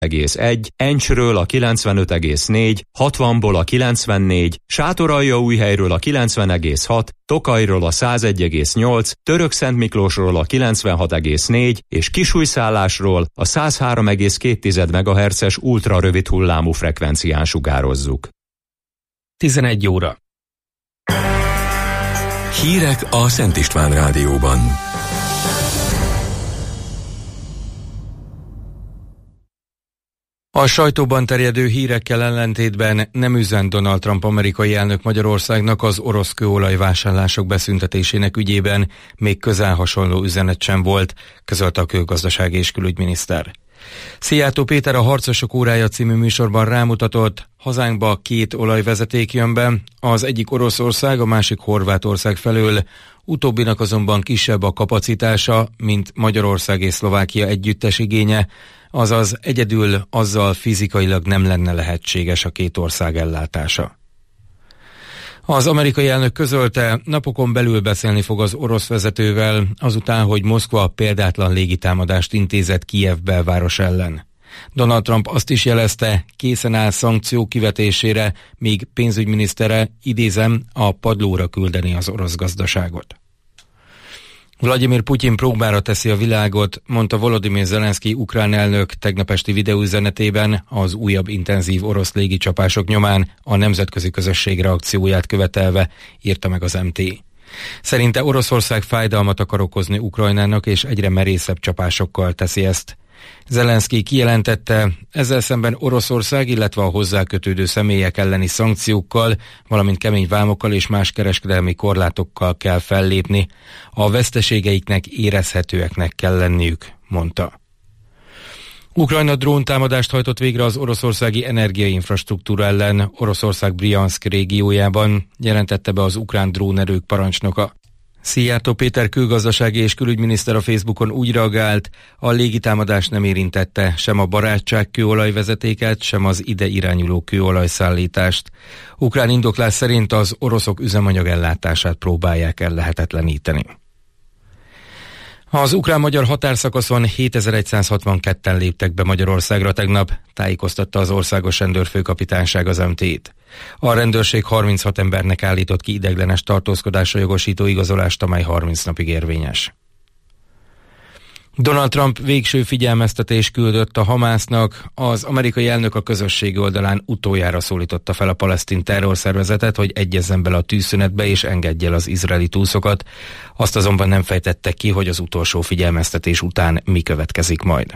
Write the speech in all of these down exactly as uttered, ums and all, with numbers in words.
egész egy, Encsről a kilencvenöt egész négy, hatvanból a kilencvennégy, Sátoraljaújhelyről a kilencven egész hat, Tokajról a százegy egész nyolc, Törökszentmiklósról a kilencvenhat egész négy és Kisújszállásról a száz három egész két megahertzes ultra rövid hullámú frekvencián sugározzuk. tizenegy óra. Hírek a Szent István Rádióban. A sajtóban terjedő hírekkel ellentétben nem üzent Donald Trump amerikai elnök Magyarországnak az orosz kőolajvásárlások beszüntetésének ügyében, még közel hasonló üzenet sem volt, közölte a külgazdasági és külügyminiszter. Szijjártó Péter a Harcosok órája című műsorban rámutatott, hazánkba két olajvezeték jön be, az egyik Oroszország, a másik Horvátország felől, utóbbinak azonban kisebb a kapacitása, mint Magyarország és Szlovákia együttes igénye, azaz egyedül azzal fizikailag nem lenne lehetséges a két ország ellátása. Az amerikai elnök közölte, napokon belül beszélni fog az orosz vezetővel, azután, hogy Moszkva példátlan légitámadást intézett Kijev belváros ellen. Donald Trump azt is jelezte, készen áll szankciók kivetésére, míg pénzügyminisztere, idézem, a padlóra küldeni az orosz gazdaságot. Vladimir Putyin próbára teszi a világot, mondta Volodymyr Zelenszky ukrán elnök tegnap esti videóüzenetében az újabb intenzív orosz légicsapások nyomán a nemzetközi közösség reakcióját követelve, írta meg az em té. Szerinte Oroszország fájdalmat akar okozni Ukrajnának, és egyre merészebb csapásokkal teszi ezt. Zelenszky kijelentette, ezzel szemben Oroszország, illetve a hozzá kötődő személyek elleni szankciókkal, valamint kemény vámokkal és más kereskedelmi korlátokkal kell fellépni. A veszteségeiknek érezhetőeknek kell lenniük, mondta. Ukrajna dróntámadást hajtott végre az oroszországi energiainfrastruktúra ellen Oroszország Brjanszk régiójában, jelentette be az ukrán drónerők parancsnoka. Szijjártó Péter külgazdasági és külügyminiszter a Facebookon úgy reagált, a légitámadás nem érintette sem a barátság kőolajvezetéket, sem az ide irányuló kőolajszállítást. Ukrán indoklás szerint az oroszok üzemanyag ellátását próbálják ellehetetleníteni. Az ukrán-magyar határszakaszon hétezer-százhatvanketten léptek be Magyarországra tegnap, tájékoztatta az Országos Rendőrfőkapitányság az em té-t. A rendőrség harminchat embernek állított ki ideiglenes tartózkodásra jogosító igazolást, amely harminc napig érvényes. Donald Trump végső figyelmeztetés küldött a Hamásznak, az amerikai elnök a közösségi oldalán utoljára szólította fel a palesztin terrorszervezetet, hogy egyezzen bele a tűzszünetbe és engedje el az izraeli túszokat. Azt azonban nem fejtette ki, hogy az utolsó figyelmeztetés után mi következik majd.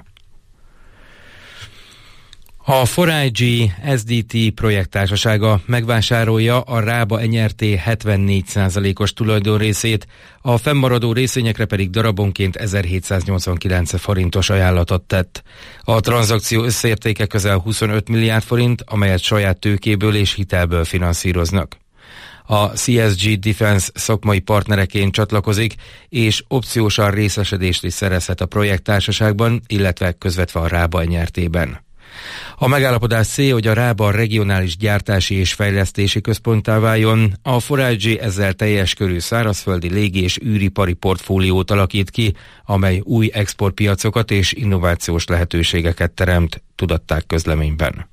A four I G es dé té projekttársasága megvásárolja a Rába en er té hetvennégy százalékos tulajdonrészét, a fennmaradó részvényekre pedig darabonként ezerhétszáznyolcvankilenc forintos ajánlatot tett. A tranzakció összértéke közel huszonöt milliárd forint, amelyet saját tőkéből és hitelből finanszíroznak. A cé es gé Defense szakmai partnereként csatlakozik, és opciósan részesedést is szerezhet a projekttársaságban, illetve közvetve a Rába en er té-ben. A megállapodás célja, hogy a Rába regionális gyártási és fejlesztési központtá váljon, a four I G ezzel teljes körű szárazföldi légi és űripari portfóliót alakít ki, amely új exportpiacokat és innovációs lehetőségeket teremt, tudatták közleményben.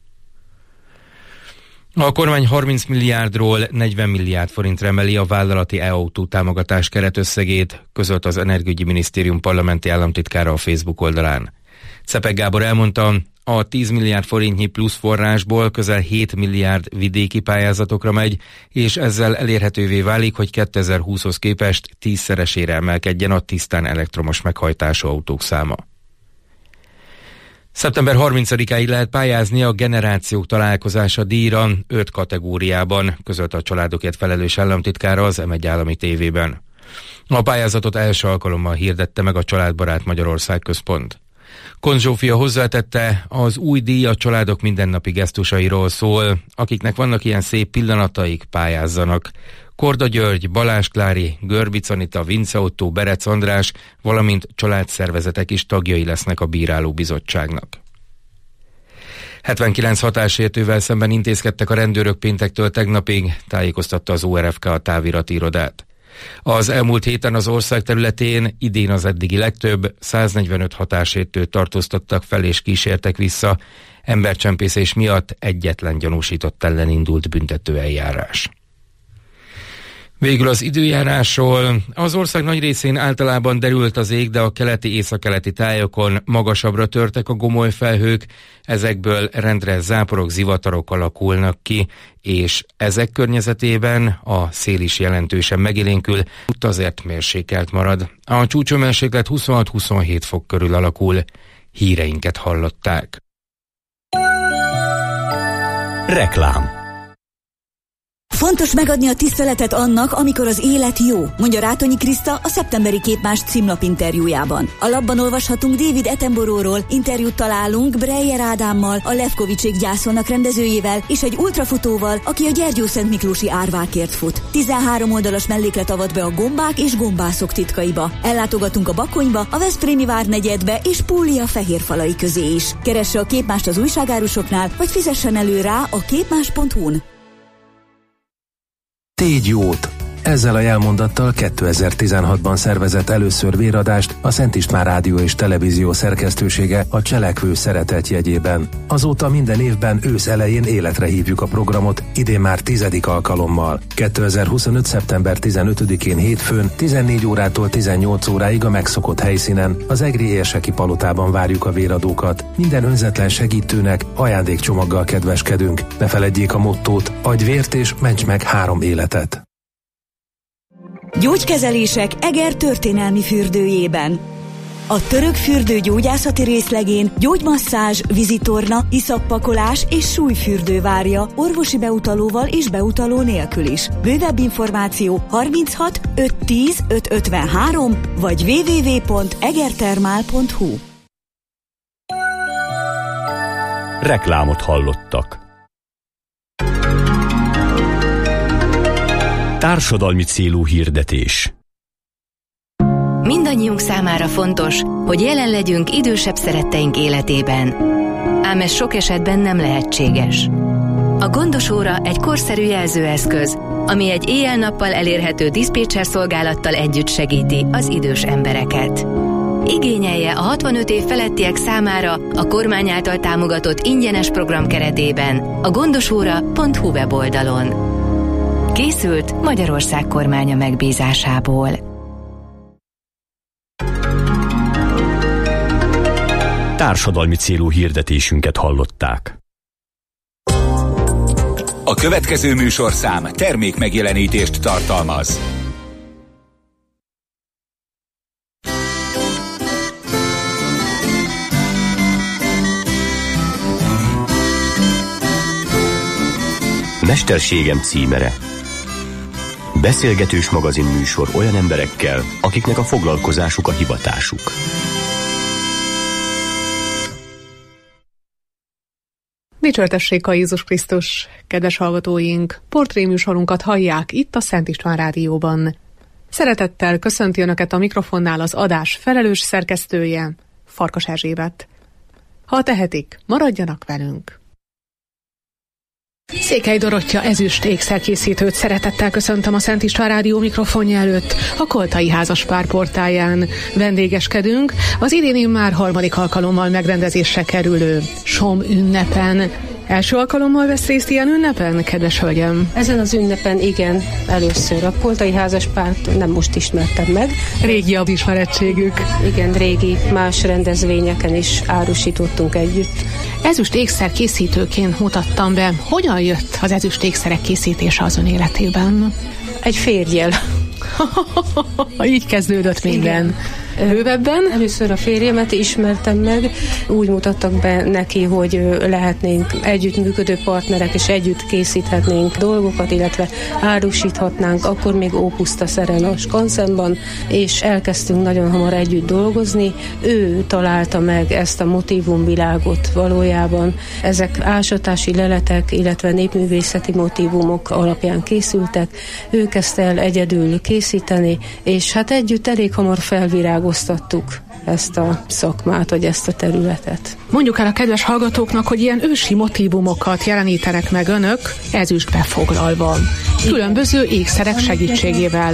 A kormány harminc milliárdról negyven milliárd forintra emeli a vállalati e-autó támogatás keretösszegét, közölt az Energiaügyi Minisztérium parlamenti államtitkára a Facebook oldalán. Czepek Gábor elmondta, a tíz milliárd forintnyi plusz forrásból közel hét milliárd vidéki pályázatokra megy, és ezzel elérhetővé válik, hogy kétezer-húszhoz képest tízszeresére emelkedjen a tisztán elektromos meghajtású autók száma. szeptember harmincadikáig lehet pályázni a Generációk Találkozása díjra öt kategóriában, közölte a családokért felelős államtitkára az em egy állami tévében. A pályázatot első alkalommal hirdette meg a Családbarát Magyarország Központ. Kon Zsófia hozzátette, az új díj a családok mindennapi gesztusairól szól, akiknek vannak ilyen szép pillanataik, pályázzanak. Korda György, Balázs Klári, Görbic Anita, Vince Otto, Berec András, valamint családszervezetek is tagjai lesznek a bírálóbizottságnak. hetvenkilenc hatásértővel szemben intézkedtek a rendőrök péntektől tegnapig, tájékoztatta az o er ef ká a távirati irodát. Az elmúlt héten az ország területén idén az eddigi legtöbb, száznegyvenöt hatásértőt tartóztattak fel és kísértek vissza. Embercsempészés miatt egyetlen gyanúsított ellen indult büntetőeljárás. Végül az időjárásról. Az ország nagy részén általában derült az ég, de a keleti északkeleti tájokon magasabbra törtek a gomoly felhők, ezekből rendre záporok, zivatarok alakulnak ki, és ezek környezetében a szél is jelentősen megélénkül, ott azért mérsékelt marad. A csúcshőmérséklet huszonhat-huszonhét fok körül alakul. Híreinket hallották. Reklám. Fontos megadni a tiszteletet annak, amikor az élet jó, mondja Rátonyi Kriszta a szeptemberi Képmás címlap interjújában. A labban olvashatunk David Attenborough-ról, interjút találunk Breyer Ádámmal, a Levkovicsék gyászolnak rendezőjével, és egy ultrafutóval, aki a Gyergyószentmiklósi árvákért fut. tizenhárom oldalas melléklet avat be a gombák és gombászok titkaiba. Ellátogatunk a Bakonyba, a Veszprémi várnegyedbe és Púlia fehérfalai közé is. Keresse a Képmást az újságárusoknál, vagy fizessen elő rá a képmás pont hu-n. Tégy jót! Ezzel a jelmondattal kétezer-tizenhatban szervezett először véradást a Szent István Rádió és Televízió szerkesztősége a Cselekvő Szeretet jegyében. Azóta minden évben ősz elején életre hívjuk a programot, idén már tizedik alkalommal. kétezer-huszonöt. szeptember tizenötödikén hétfőn tizennégy órától tizennyolc óráig a megszokott helyszínen, az egri érseki palotában várjuk a véradókat. Minden önzetlen segítőnek ajándékcsomaggal kedveskedünk. Ne feledjék a mottót, adj vért és ments meg három életet. Gyógykezelések Eger történelmi fürdőjében. A török fürdő gyógyászati részlegén gyógymasszázs, vízitorna, iszappakolás és súlyfürdő várja orvosi beutalóval és beutaló nélkül is. Bővebb információ harminchat ötszáz tíz ötszázötvenhárom vagy double-u double-u double-u pont egertermál pont hu. Reklámot hallottak. Társadalmi célú hirdetés. Mindannyiunk számára fontos, hogy jelen legyünk idősebb szeretteink életében. Ám ez sok esetben nem lehetséges. A gondos óra egy korszerű jelzőeszköz, ami egy éjjel-nappal elérhető diszpécser szolgálattal együtt segíti az idős embereket. Igényelje a hatvanöt év felettiek számára a kormány által támogatott ingyenes program keretében a gondosóra pont hu weboldalon. Készült Magyarország kormánya megbízásából. Társadalmi célú hirdetésünket hallották. A következő műsorszám termék megjelenítést tartalmaz. Mesterségem címere. Beszélgetős magazinműsor olyan emberekkel, akiknek a foglalkozásuk a hivatásuk. Dicsőrtessék a Jézus Krisztus, kedves hallgatóink! Portréműsorunkat hallják itt a Szent István Rádióban. Szeretettel köszönti Önöket a mikrofonnál az adás felelős szerkesztője, Farkas Erzsébet. Ha tehetik, maradjanak velünk! Székely Dorottya ezüst ékszerkészítőt szeretettel köszöntöm a Szent István Rádió mikrofonja előtt a Koltai Házaspár portáján. Vendégeskedünk az idén már harmadik alkalommal megrendezésre kerülő Som ünnepen. Első alkalommal vesz részt ilyen ünnepen, kedves hölgyem? Ezen az ünnepen igen, először. A Koltai Házaspárt nem most ismertem meg. Régi a ismerettségük. Igen, régi más rendezvényeken is árusítottunk együtt. Ezüst ékszer készítőként mutattam be. Hogyan jött az ezüst ékszerek készítése az ön életében? Egy férjjel. Így kezdődött minden. Igen. Bővebben? Először a férjemet ismertem meg, úgy mutattak be neki, hogy lehetnénk együttműködő partnerek, és együtt készíthetnénk dolgokat, illetve árusíthatnánk, akkor még Ópuszta Szeren a Skansenban, és elkezdtünk nagyon hamar együtt dolgozni. Ő találta meg ezt a motívumvilágot valójában. Ezek ásatási leletek, illetve népművészeti motívumok alapján készültek. Ő kezdte el egyedül készíteni, és hát együtt elég hamar felvirágoztunk ezt a szakmát, vagy ezt a területet. Mondjuk el a kedves hallgatóknak, hogy ilyen ősi motívumokat jelenítenek meg önök ezüstbe foglalva. Különböző ékszerek segítségével.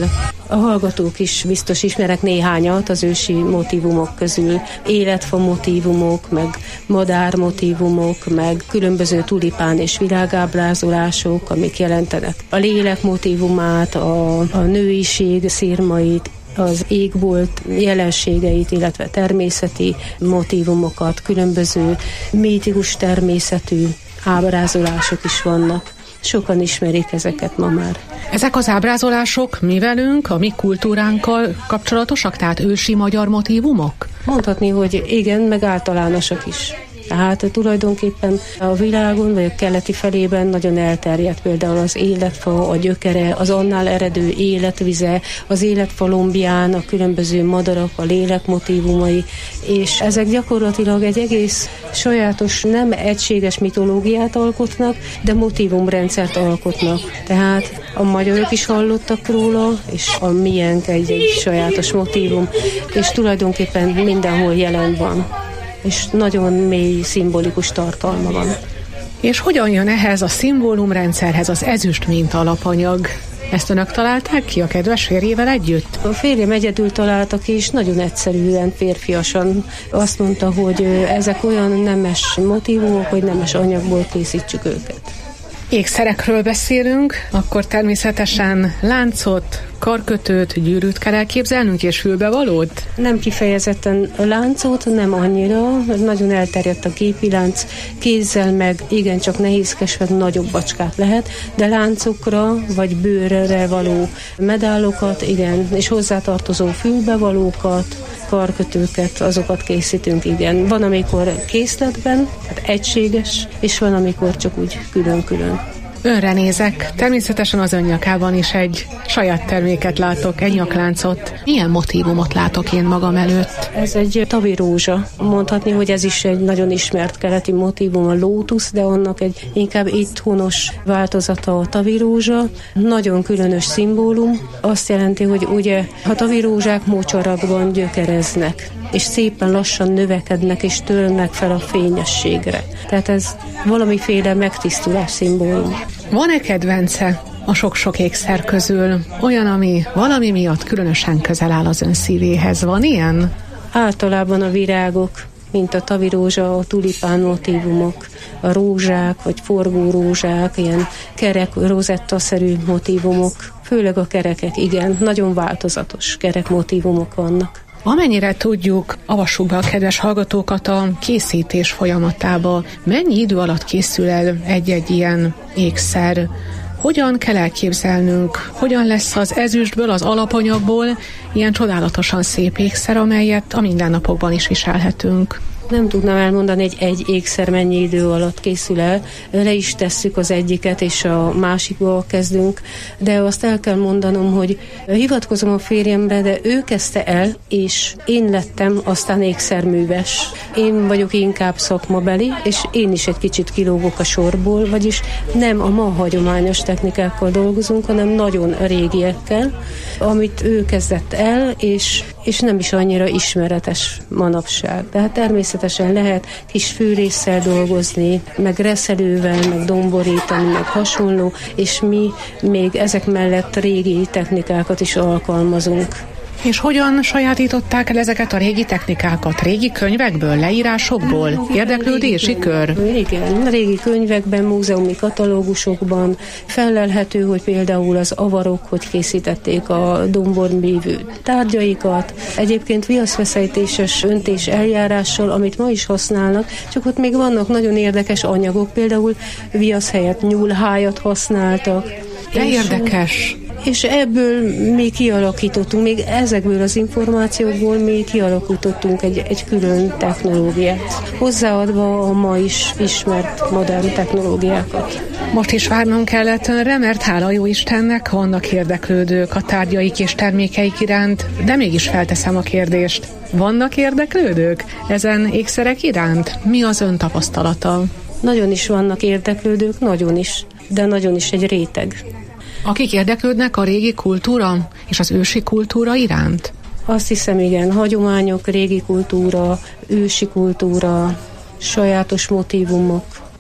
A hallgatók is biztos ismerek néhányat az ősi motívumok közül. Életfa motívumok, meg madár motívumok, meg különböző tulipán és világábrázolások, amik jelentenek a lélek motívumát, a, a nőiség szirmait, az égbolt jelenségeit, illetve természeti motívumokat, különböző mítikus természetű ábrázolások is vannak. Sokan ismerik ezeket ma már. Ezek az ábrázolások mi velünk, a mi kultúránkkal kapcsolatosak, tehát ősi magyar motívumok? Mondhatni, hogy igen, meg általánosak is. Tehát tulajdonképpen a világon, vagy a keleti felében nagyon elterjedt például az életfa, a gyökere, az annál eredő életvize, az életfa lombján, a különböző madarak, a lélek motívumai, és ezek gyakorlatilag egy egész sajátos, nem egységes mitológiát alkotnak, de motívumrendszert alkotnak. Tehát a magyarok is hallottak róla, és a miénk egy, egy sajátos motívum, és tulajdonképpen mindenhol jelen van. És nagyon mély szimbolikus tartalma van. És hogyan jön ehhez a szimbólumrendszerhez az ezüst mint alapanyag? Ezt önök találták ki a kedves férjével együtt? A férjem egyedül találta ki, és nagyon egyszerűen, férfiasan azt mondta, hogy ezek olyan nemes motívumok, hogy nemes anyagból készítsük őket. Ékszerekről beszélünk, akkor természetesen láncot, karkötőt, gyűrűt kell elképzelnünk, és fülbevalót? Nem kifejezetten láncot, nem annyira, nagyon elterjedt a gépi lánc, kézzel meg igencsak nehézkes, vagy nagyobb bacskát lehet, de láncokra vagy bőrre való medállokat, igen, és hozzátartozó fülbevalókat, karkötőket, azokat készítünk, igen. Van, amikor készletben, hát egységes, és van, amikor csak úgy külön-külön. Önre nézek, természetesen az ön nyakában is egy saját terméket látok, egy nyakláncot. Milyen motívumot látok én magam előtt? Ez egy tavirózsa. Mondhatni, hogy ez is egy nagyon ismert keleti motívum, a lótusz, de annak egy inkább itthоnos változata a tavirózsa. Nagyon különös szimbólum. Azt jelenti, hogy ugye a tavirózsák mocsarakban gyökereznek, és szépen lassan növekednek és törnek fel a fényességre. Tehát ez valamiféle megtisztulás szimbólum. Van-e kedvence a sok-sok ékszer közül? Olyan, ami valami miatt különösen közel áll az ön szívéhez. Van ilyen? Általában a virágok, mint a tavirózsa, a tulipán motívumok, a rózsák, vagy forgó rózsák, ilyen kerek, rozettaszerű motívumok, főleg a kerekek, igen, nagyon változatos kerek motívumok vannak. Amennyire tudjuk, avassuk be a kedves hallgatókat a készítés folyamatába. Mennyi idő alatt készül el egy-egy ilyen ékszer? Hogyan kell elképzelnünk? Hogyan lesz az ezüstből, az alapanyagból ilyen csodálatosan szép ékszer, amelyet a mindennapokban is viselhetünk? Nem tudnám elmondani, hogy egy ékszer mennyi idő alatt készül el. Le is tesszük az egyiket, és a másikba kezdünk, de azt el kell mondanom, hogy hivatkozom a férjemre, de ő kezdte el, és én lettem aztán ékszerműves. Én vagyok inkább szakmabeli, és én is egy kicsit kilógok a sorból, vagyis nem a ma hagyományos technikákkal dolgozunk, hanem nagyon régiekkel, amit ő kezdett el, és, és nem is annyira ismeretes manapság. Tehát természetesen lehet kis fűrésszel dolgozni, meg reszelővel, meg domborítani, meg hasonló, és mi még ezek mellett régi technikákat is alkalmazunk. És hogyan sajátították el ezeket a régi technikákat? Régi könyvekből, leírásokból? Érdeklődési kör? Igen, régi könyvekben, múzeumi katalógusokban fellelhető, hogy például az avarok, hogy készítették a domborn bívő tárgyaikat. Egyébként viaszveszejtéses öntés eljárással, amit ma is használnak, csak ott még vannak nagyon érdekes anyagok, például viasz helyett nyúlhájat használtak. De érdekes! És ebből mi kialakítottunk, még ezekből az információkból mi kialakítottunk egy, egy külön technológiát, hozzáadva a ma is ismert modern technológiákat. Most is várnom kellett önre, mert hála jó Istennek vannak érdeklődők a tárgyaik és termékeik iránt, de mégis felteszem a kérdést. Vannak érdeklődők ezen ékszerek iránt? Mi az ön tapasztalata? Nagyon is vannak érdeklődők, nagyon is, de nagyon is egy réteg. Akik érdeklődnek a régi kultúra és az ősi kultúra iránt? Azt hiszem, igen, hagyományok, régi kultúra, ősi kultúra, sajátos motívumok,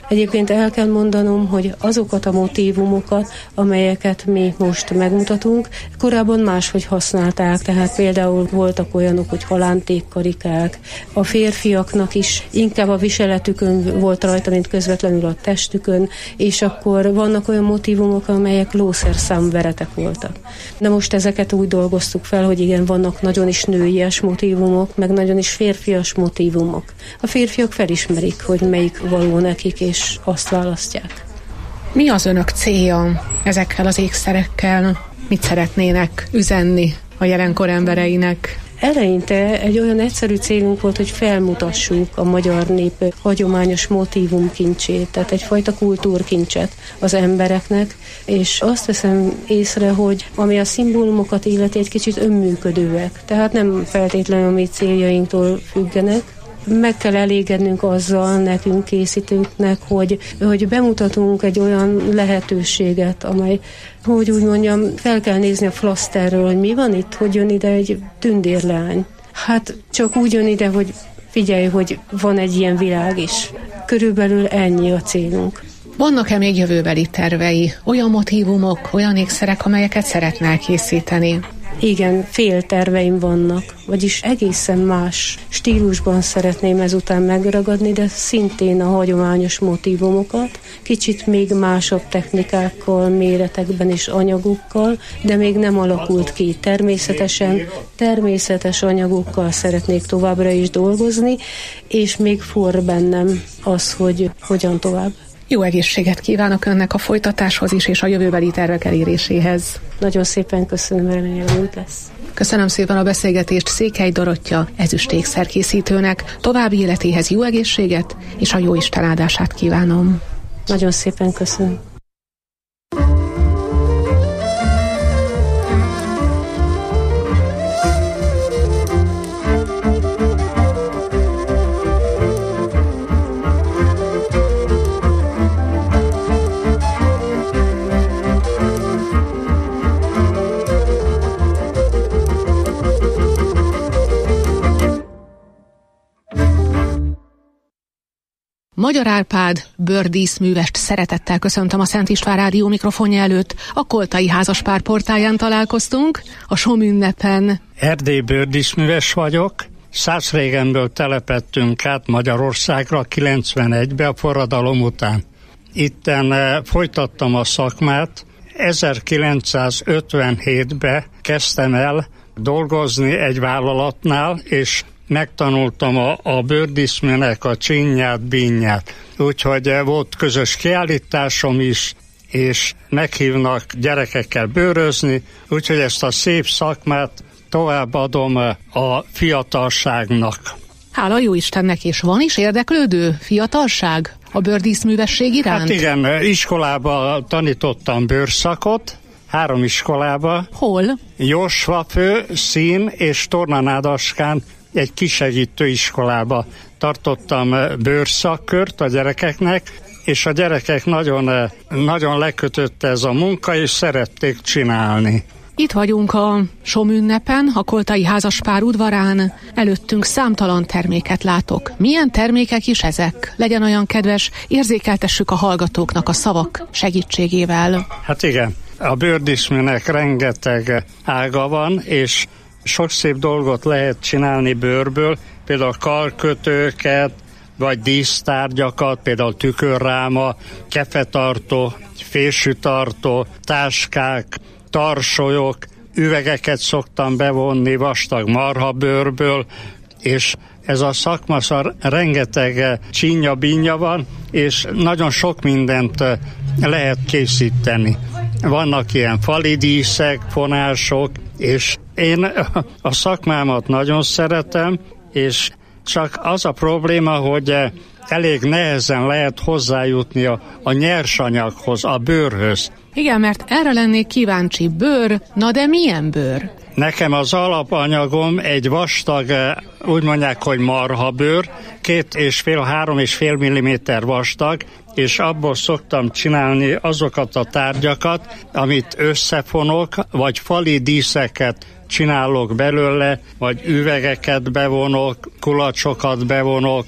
Egyébként el kell mondanom, hogy azokat a motívumokat, amelyeket mi most megmutatunk, korábban máshogy használták, tehát például voltak olyanok, hogy halántékkarikák, a férfiaknak is inkább a viseletükön volt rajta, mint közvetlenül a testükön, és akkor vannak olyan motívumok, amelyek lószerszámveretek voltak. De most ezeket úgy dolgoztuk fel, hogy igen, vannak nagyon is nőies motívumok, meg nagyon is férfias motívumok. A férfiak felismerik, hogy melyik való nekik, és azt választják. Mi az önök célja ezekkel az ékszerekkel? Mit szeretnének üzenni a jelenkor embereinek? Eleinte egy olyan egyszerű célunk volt, hogy felmutassuk a magyar nép hagyományos motívumkincsét, tehát egyfajta kultúrkincset az embereknek, és azt veszem észre, hogy ami a szimbólumokat illeti, egy kicsit önműködőek, tehát nem feltétlenül a mi céljainktól függenek. Meg kell elégednünk azzal nekünk készítőknek, hogy, hogy bemutatunk egy olyan lehetőséget, amely, hogy úgy mondjam, fel kell nézni a flaszterről, hogy mi van itt, hogy jön ide egy tündérleány. Hát csak úgy jön ide, hogy figyelj, hogy van egy ilyen világ is. Körülbelül ennyi a célunk. Vannak-e még jövőbeli tervei, olyan motívumok, olyan ékszerek, amelyeket szeretne elkészíteni? Igen, fél terveim vannak, vagyis egészen más stílusban szeretném ezután megragadni, de szintén a hagyományos motívumokat, kicsit még másabb technikákkal, méretekben és anyagokkal, de még nem alakult ki. Természetesen természetes anyagokkal szeretnék továbbra is dolgozni, és még forr bennem az, hogy hogyan tovább. Jó egészséget kívánok önnek a folytatáshoz is, és a jövőbeli tervek eléréséhez. Nagyon szépen köszönöm, remélem úgy lesz. Köszönöm szépen a beszélgetést Székely Dorottya ezüstékszerkészítőnek. További életéhez jó egészséget, és a jó Isten áldását kívánom. Nagyon szépen köszönöm. Magyar Árpád bőrdíszművest szeretettel köszöntöm a Szent István Rádió mikrofonja előtt. A Koltai Házaspár portáján találkoztunk, a Somünnepen. Erdély bőrdíszműves vagyok. Szászrégenből telepettünk át Magyarországra kilencvenegybe a forradalom után. Itten folytattam a szakmát. ezerkilencszázötvenhétben kezdtem el dolgozni egy vállalatnál, és megtanultam a, a bőrdíszműnek a csinyát, bínyát. Úgyhogy volt közös kiállításom is, és meghívnak gyerekekkel bőrözni, úgyhogy ezt a szép szakmát továbbadom a fiatalságnak. Hála jó Istennek, és van is érdeklődő fiatalság a bőrdíszművesség iránt? Hát igen, iskolába tanítottam bőrszakot, három iskolába. Hol? Jósvafő, Szín és Tornanádaskán egy kisegítő iskolába tartottam bőrszakkört a gyerekeknek, és a gyerekek nagyon, nagyon lekötötte ez a munka, és szerették csinálni. Itt vagyunk a Somünnepen, a Koltai Házaspár udvarán. Előttünk számtalan terméket látok. Milyen termékek is ezek? Legyen olyan kedves, érzékeltessük a hallgatóknak a szavak segítségével. Hát igen, a bőrdíszműnek rengeteg ága van, és sok szép dolgot lehet csinálni bőrből, például karkötőket, vagy dísztárgyakat, például tükörráma, kefetartó, fésűtartó, táskák, tarsolyok, üvegeket szoktam bevonni vastag marhabőrből, és ez a szakmaszar rengeteg csinya-bínya van, és nagyon sok mindent lehet készíteni. Vannak ilyen falidíszek, fonások, és én a szakmámat nagyon szeretem, és csak az a probléma, hogy elég nehezen lehet hozzájutni a, a nyersanyaghoz, a bőrhöz. Igen, mert erre lennék kíváncsi. Bőr, na de milyen bőr? Nekem az alapanyagom egy vastag, úgy mondják, hogy marhabőr, két és fél, három és fél milliméter vastag, és abból szoktam csinálni azokat a tárgyakat, amit összefonok, vagy fali díszeket csinálok belőle, vagy üvegeket bevonok, kulacsokat bevonok,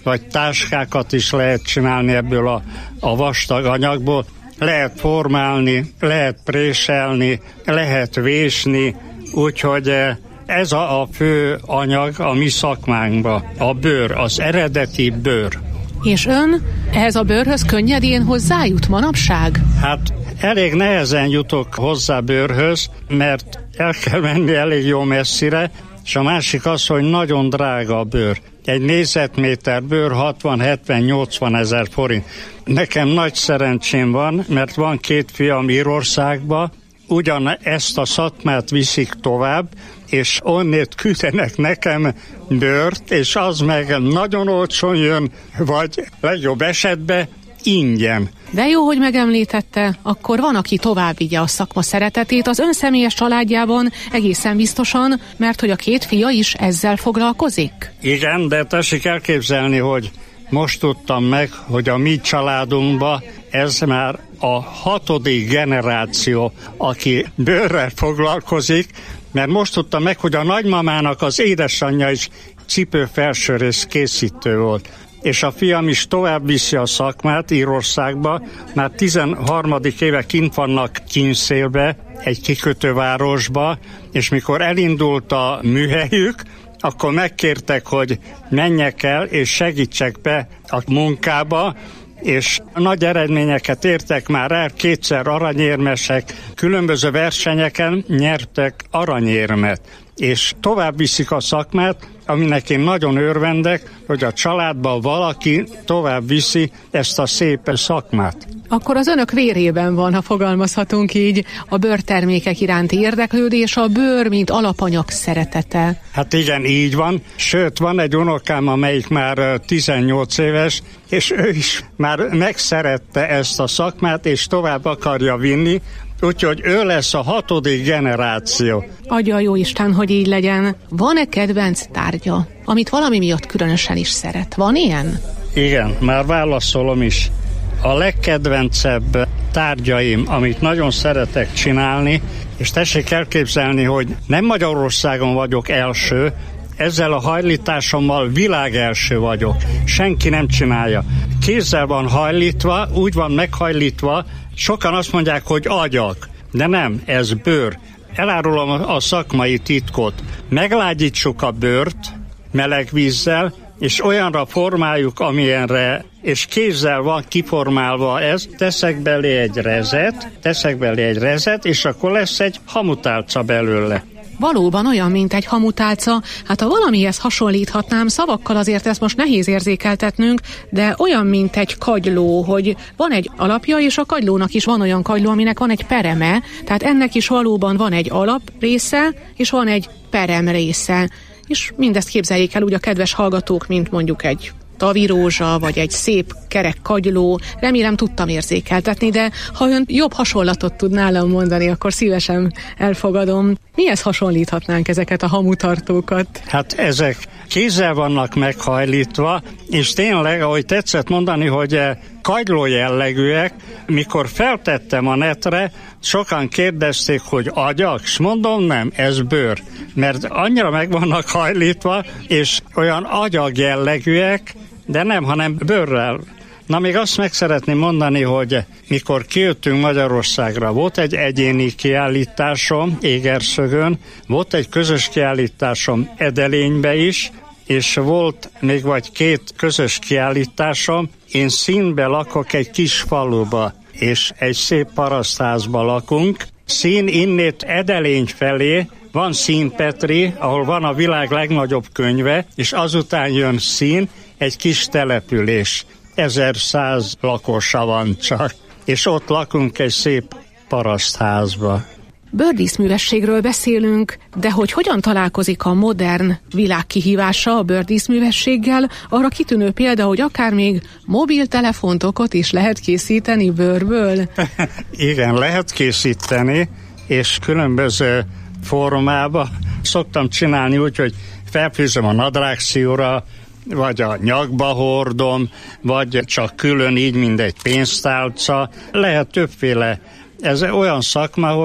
vagy táskákat is lehet csinálni ebből a, a vastag anyagból. Lehet formálni, lehet préselni, lehet vésni, úgyhogy ez a, a fő anyag a mi szakmánkban, a bőr, az eredeti bőr. És ön ehhez a bőrhöz könnyedén hozzájut manapság? Hát elég nehezen jutok hozzá bőrhöz, mert el kell menni elég jó messzire, és a másik az, hogy nagyon drága a bőr. Egy négyzetméter bőr hatvan-hetven-nyolcvan ezer forint. Nekem nagy szerencsém van, mert van két fiam Írországba, ugyan ezt a szakmát viszik tovább, és onnét küldenek nekem bőrt, és az meg nagyon olcsón jön, vagy legjobb esetben ingyen. De jó, hogy megemlítette, akkor van, aki tovább vigye a szakma szeretetét az ön személyes családjában egészen biztosan, mert hogy a két fia is ezzel foglalkozik? Igen, de tessék elképzelni, hogy most tudtam meg, hogy a mi családunkban ez már a hatodik generáció, aki bőrrel foglalkozik, mert most tudtam meg, hogy a nagymamának az édesanyja is cipőfelsőrész készítő volt. És a fiam is tovább viszi a szakmát Írországba, már tizenharmadik éve kint vannak kínszélbe, egy kikötővárosba, és mikor elindult a műhelyük, akkor megkértek, hogy menjek el és segítsek be a munkába, és nagy eredményeket értek már el, kétszer aranyérmesek, különböző versenyeken nyertek aranyérmet, és tovább viszik a szakmát, aminek én nagyon örvendek, hogy a családban valaki tovább viszi ezt a szép szakmát. Akkor az önök vérében van, ha fogalmazhatunk így, a bőrtermékek iránti érdeklődés, a bőr, mint alapanyag szeretete. Hát igen, így van. Sőt, van egy unokám, amelyik már tizennyolc éves, és ő is már megszerette ezt a szakmát, és tovább akarja vinni, úgyhogy ő lesz a hatodik generáció. Adja a jóisten, hogy így legyen. Van-e kedvenc tárgya, amit valami miatt különösen is szeret? Van ilyen? Igen, már válaszolom is. A legkedvencebb tárgyaim, amit nagyon szeretek csinálni, és tessék elképzelni, hogy nem Magyarországon vagyok első, ezzel a hajlításommal világ első vagyok. Senki nem csinálja. Kézzel van hajlítva, úgy van meghajlítva, sokan azt mondják, hogy agyak, de nem, ez bőr. Elárulom a szakmai titkot. Meglágyítsuk a bőrt meleg vízzel, és olyanra formáljuk, amilyenre, és kézzel van kiformálva ez, teszek belé egy rezet, teszek belé egy rezet, és akkor lesz egy hamutálca belőle. Valóban olyan, mint egy hamutálca, hát ha valamihez hasonlíthatnám, szavakkal azért ezt most nehéz érzékeltetnünk, de olyan, mint egy kagyló, hogy van egy alapja, és a kagylónak is van olyan kagyló, aminek van egy pereme, tehát ennek is valóban van egy alap része, és van egy perem része. És mindezt képzeljék el úgy a kedves hallgatók, mint mondjuk egy tavirózsa, vagy egy szép kerek kagyló. Remélem tudtam érzékeltetni, de ha ön jobb hasonlatot tud nálam mondani, akkor szívesen elfogadom. Mihez hasonlíthatnánk ezeket a hamutartókat? Hát ezek kézzel vannak meghajlítva, és tényleg, ahogy tetszett mondani, hogy kagyló jellegűek, mikor feltettem a netre, sokan kérdezték, hogy agyak, és mondom, nem, ez bőr, mert annyira meg vannak hajlítva, és olyan agyag jellegűek, de nem, hanem bőrrel. Na, még azt meg szeretném mondani, hogy mikor kijöttünk Magyarországra, volt egy egyéni kiállításom Égerszögön, volt egy közös kiállításom Edelénybe is, és volt még vagy két közös kiállításom. Én Színbe lakok egy kis faluba, és egy szép parasztházba lakunk. Szín innét Edelény felé van Színpetri, ahol van a világ legnagyobb könyve, és azután jön Szín, egy kis település. ezerszáz lakosa van csak, és ott lakunk egy szép parasztházba. Bőrdíszművességről beszélünk, de hogy hogyan találkozik a modern világ kihívása a bőrdíszművességgel, arra kitűnő példa, hogy akár még mobiltelefontokat is lehet készíteni bőrből. Igen, lehet készíteni, és különböző formába szoktam csinálni úgy, hogy felfűzöm a nadrágszíjra, vagy a nyakba hordom, vagy csak külön így, mint egy pénztálca. Lehet többféle. Ez olyan szakma, hogy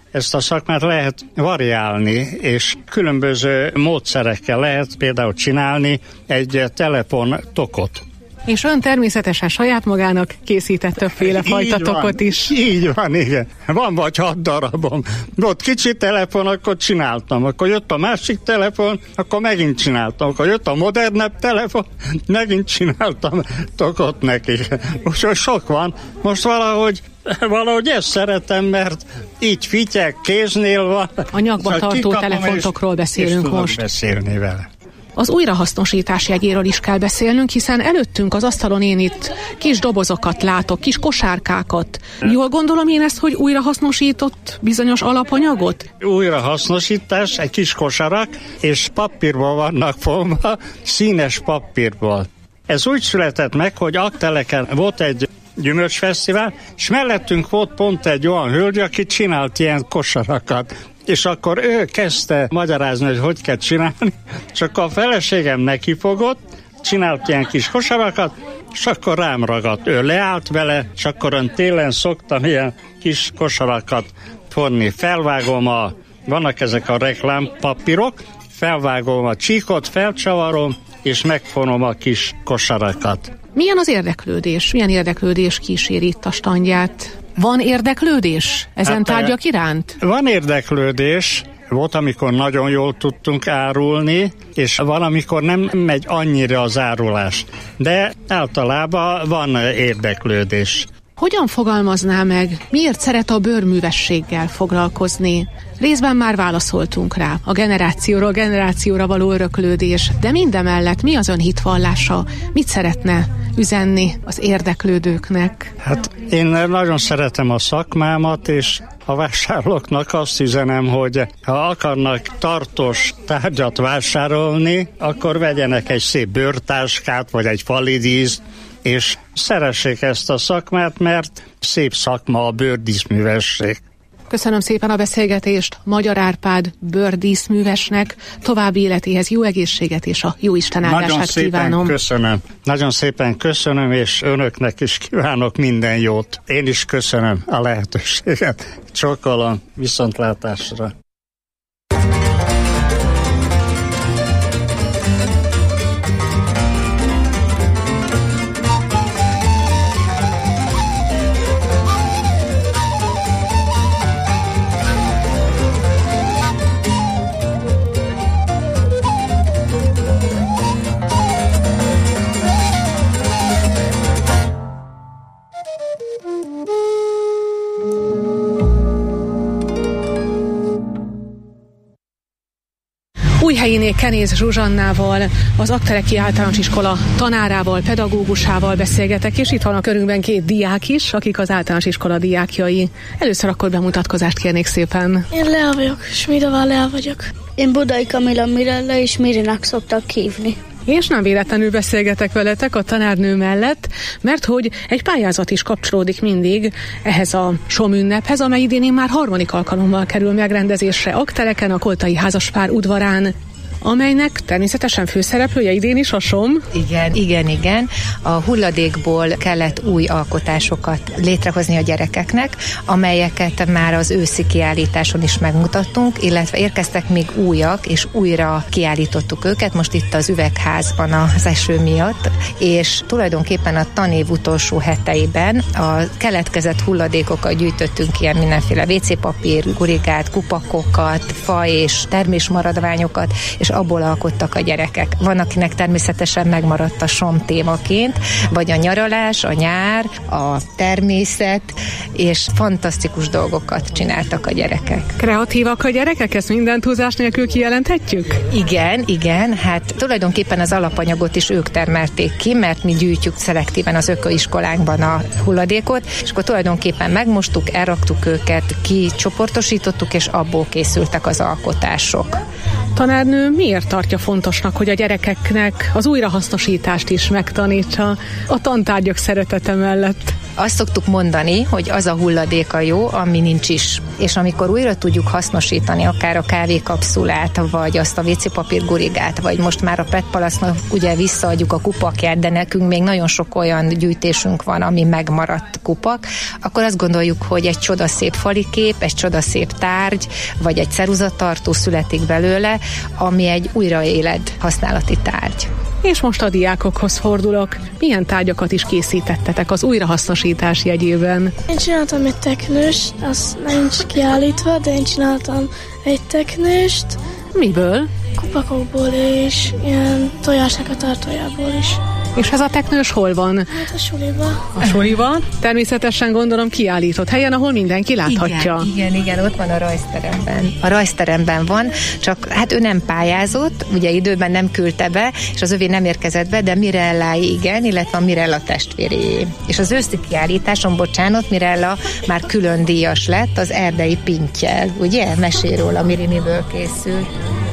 ezt a szakmát lehet variálni, és különböző módszerekkel lehet például csinálni egy telefontokot. És ön természetesen saját magának készített többféle fajta tokot is. Így van, igen. Van vagy hat darabom. Ott kicsi telefon, akkor csináltam. Akkor jött a másik telefon, akkor megint csináltam. Akkor jött a modernebb telefon, megint csináltam tokot neki. Úgyhogy sok van. Most valahogy Valahogy ezt szeretem, mert így fityek, kéznél van. A nyakba tartó telefontokról beszélünk és most. beszélni vele. Az újrahasznosítás jegyéről is kell beszélnünk, hiszen előttünk az asztalon én itt kis dobozokat látok, kis kosárkákat. Jól gondolom én ezt, hogy újrahasznosított bizonyos alapanyagot? Újrahasznosítás, egy kis kosarak, és papírból vannak fogva, színes papírból. Ez úgy született meg, hogy Aggteleken volt egy gyümölcsfesztivál, és mellettünk volt pont egy olyan hölgy, aki csinált ilyen kosarakat. És akkor ő kezdte magyarázni, hogy hogy kell csinálni, és akkor a feleségem nekifogott, csinált ilyen kis kosarakat, és akkor rám ragadt. Ő leállt vele, és akkor ön télen szoktam ilyen kis kosarakat fonni. Felvágom a, vannak ezek a reklámpapírok, felvágom a csíkot, felcsavarom, és megfonom a kis kosarakat. Milyen az érdeklődés? Milyen érdeklődés kíséri itt a standját? Van érdeklődés ezen hát, tárgyak iránt? Van érdeklődés. Volt, amikor nagyon jól tudtunk árulni, és van, amikor nem megy annyira az árulás. De általában van érdeklődés. Hogyan fogalmazná meg, miért szeret a bőrművességgel foglalkozni? Részben már válaszoltunk rá, a generációról generációra való öröklődés, de mindemellett mi az ön hitvallása? Mit szeretne üzenni az érdeklődőknek? Hát én nagyon szeretem a szakmámat, és a vásárlóknak azt üzenem, hogy ha akarnak tartós tárgyat vásárolni, akkor vegyenek egy szép bőrtáskát, vagy egy falidíszt, és szeressék ezt a szakmát, mert szép szakma a bőrdíszművesség. Köszönöm szépen a beszélgetést Magyar Árpád bőrdíszművesnek, további életéhez jó egészséget és a jó Isten áldását kívánom. Nagyon köszönöm. Nagyon szépen köszönöm, és önöknek is kívánok minden jót. Én is köszönöm a lehetőséget. Csókolom, viszontlátásra. Újhelyiné Kenéz Zsuzsannával, az Aggteleki Általános Iskola tanárával, pedagógusával beszélgetek, és itt van a körünkben két diák is, akik az általános iskola diákjai. Először akkor bemutatkozást kérnék szépen. Én Lea vagyok, Smidová Lea vagyok. Én Budai Kamila Mirella és Mirinak szoktak hívni. És nem véletlenül beszélgetek veletek a tanárnő mellett, mert hogy egy pályázat is kapcsolódik mindig ehhez a somünnephez, amely idén már harmadik alkalommal kerül megrendezésre Aggteleken, a Koltai Házaspár udvarán, amelynek természetesen főszereplője idén is a som. Igen, igen, igen. A hulladékból kellett új alkotásokat létrehozni a gyerekeknek, amelyeket már az őszi kiállításon is megmutattunk, illetve érkeztek még újak, és újra kiállítottuk őket, most itt az üvegházban az eső miatt, és tulajdonképpen a tanév utolsó heteiben a keletkezett hulladékokat gyűjtöttünk, ilyen mindenféle vé cé papír, gurigát, kupakokat, fa és termésmaradványokat, és abból alkottak a gyerekek. Van, akinek természetesen megmaradt a som témaként, vagy a nyaralás, a nyár, a természet, és fantasztikus dolgokat csináltak a gyerekek. Kreatívak a gyerekek? Ezt minden túlzás nélkül kijelenthetjük? Igen, igen, hát tulajdonképpen az alapanyagot is ők termelték ki, mert mi gyűjtjük szelektíven az ökoiskolánkban a hulladékot, és akkor tulajdonképpen megmostuk, elraktuk őket, kicsoportosítottuk, és abból készültek az alkotások. Tanárnő miért tartja fontosnak, hogy a gyerekeknek az újrahasznosítást is megtanítsa a tantárgyak szeretete mellett? Azt szoktuk mondani, hogy az a hulladék a jó, ami nincs is. És amikor újra tudjuk hasznosítani akár a kávékapszulát, vagy azt a vécépapír gurigát, vagy most már a pé é té palasznak ugye visszaadjuk a kupakját, de nekünk még nagyon sok olyan gyűjtésünk van, ami megmaradt kupak, akkor azt gondoljuk, hogy egy csodaszép falikép, egy csodaszép tárgy, vagy egy ceruzatartó születik belőle, ami egy újraéled használati tárgy. És most a diákokhoz fordulok. Milyen tárgyakat is készítettetek az újrahasznosítás jegyében? Én csináltam egy teknőst, az nincs kiállítva, de én csináltam egy teknőst. Miből? Kupakokból és ilyen tojásnak a tartójából is. És ez a teknős hol van? Hát a suliba. A suliba? Természetesen gondolom kiállított helyen, ahol mindenki láthatja. Igen, igen, igen, ott van a rajzteremben. A rajzteremben van, csak hát ő nem pályázott, ugye időben nem küldte be, és az övé nem érkezett be, de Mirellái igen, illetve a Mirella testvéré. És az őszi kiállításon, bocsánat, Mirella már külön díjas lett az erdei pinttyel, ugye? Mesél róla, Miri, miből készül.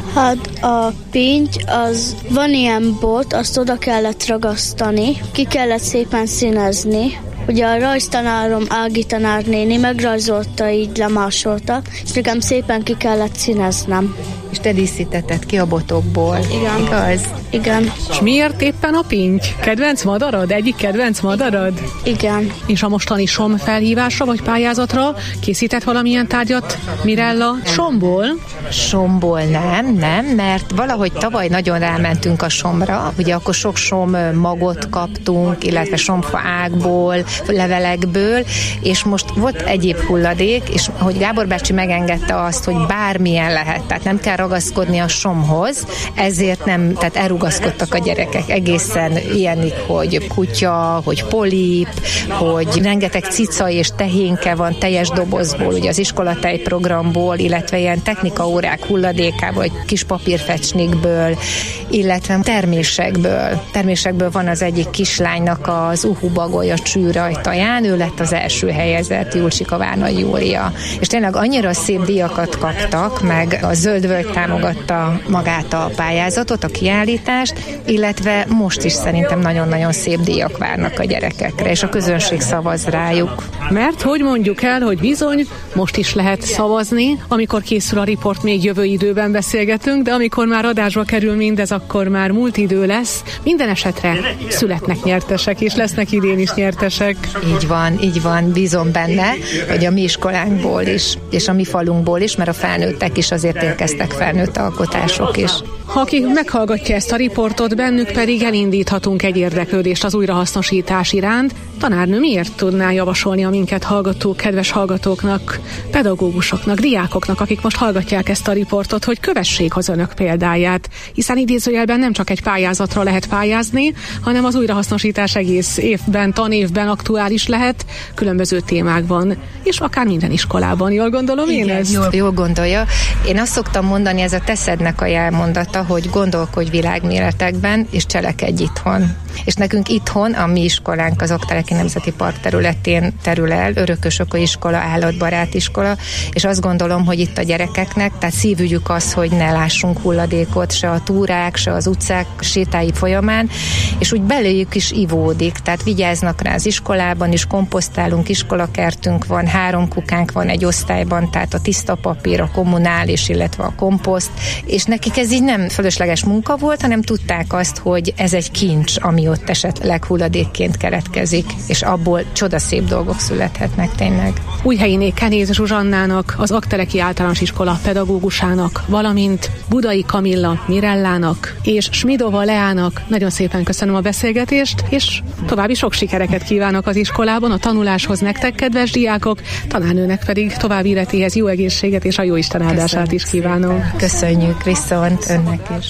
Hát a pinty, az van ilyen bot, azt oda kellett ragasztani, ki kellett szépen színezni. Ugye a rajztanárom Ági tanárnéni megrajzolta, így lemásolta, és nekem szépen ki kellett színeznem. És te díszítetted ki a botokból. Igen. Igaz? Igen. És miért éppen a pinty? Kedvenc madarad? Egyik kedvenc madarad? Igen. És a mostani som felhívásra vagy pályázatra készített valamilyen tárgyat Mirella somból? Somból nem, nem, mert valahogy tavaly nagyon rámentünk a somra, ugye akkor sok som magot kaptunk, illetve somfa ágból, levelekből, és most volt egyéb hulladék, és ahogy Gábor bácsi megengedte azt, hogy bármilyen lehet, tehát nem kell ragaszkodni a somhoz, ezért nem, tehát elrugaszkodtak a gyerekek egészen ilyenig, hogy kutya, hogy polip, hogy rengeteg cica és tehénke van teljes dobozból, ugye az iskolatej programból, illetve ilyen technikaórák hulladékából, vagy kis papírfecsnikből, illetve termésekből. Termésekből van az egyik kislánynak az Uhu Bagolya csűrajtaján, ő lett az első helyezett, Julcsika Várnai Júlia. És tényleg annyira szép díjakat kaptak, meg a Zöld Völgy támogatta magát a pályázatot, a kiállítást, illetve most is szerintem nagyon-nagyon szép díjak várnak a gyerekekre, és a közönség szavaz rájuk. Mert hogy mondjuk el, hogy bizony, most is lehet szavazni, amikor készül a riport, még jövő időben beszélgetünk, de amikor már adásba kerül mindez, akkor már múlt idő lesz. Minden esetre születnek nyertesek, és lesznek idén is nyertesek. Így van, így van, bízom benne, hogy a mi iskolánkból is, és a mi falunkból is, mert a felnőttek is azért érkeztek, felnőtt alkotások is. Ha aki meghallgatja ezt a riportot, bennük pedig elindíthatunk egy érdeklődést az újrahasznosítás iránt. Tanárnő, miért tudná javasolni a minket hallgató, kedves hallgatóknak, pedagógusoknak, diákoknak, akik most hallgatják ezt a riportot, hogy kövessék az önök példáját, hiszen idézőjelben nem csak egy pályázatra lehet pályázni, hanem az újrahasznosítás egész évben, tanévben aktuális lehet, különböző témákban, és akár minden iskolában. Jól gondolom én Igen, ezt? Jól, jól gondolja. Én azt szoktam mondani, ez a teszednek a jelmondata, hogy gondolkodj világméretekben, és cselekedj itthon. És nekünk itthon, a mi iskolánk az Okteleki Nemzeti Park területén terül el, Örökösökö iskola, állatbarát iskola, és azt gondolom, hogy itt a gyerekeknek, tehát szívügyük az, hogy ne lássunk hulladékot, se a túrák, se az utcák sétái folyamán, és úgy beléjük is ivódik, tehát vigyáznak rá az iskolában is, komposztálunk, iskolakertünk van, három kukánk van egy osztályban, tehát a tiszta papír, a kommunális, illetve a komposzt, és nekik ez így nem fölösleges munka volt, hanem tudták azt, hogy ez egy kincs, ami ott esetleg hulladékként keletkezik, és abból csodaszép dolgok születhetnek tényleg. Újhelyiné Kenéz Zsuzsannának, az Aggteleki Általános Iskola pedagógusának, valamint Budai Kamilla Mirellának és Smidova Leának nagyon szépen köszönöm a beszélgetést, és további sok sikereket kívánok az iskolában, a tanuláshoz nektek, kedves diákok, tanárnőnek pedig további életéhez jó egészséget és a jó Isten áldását is kívánom. Köszönjük, viszont önnek is.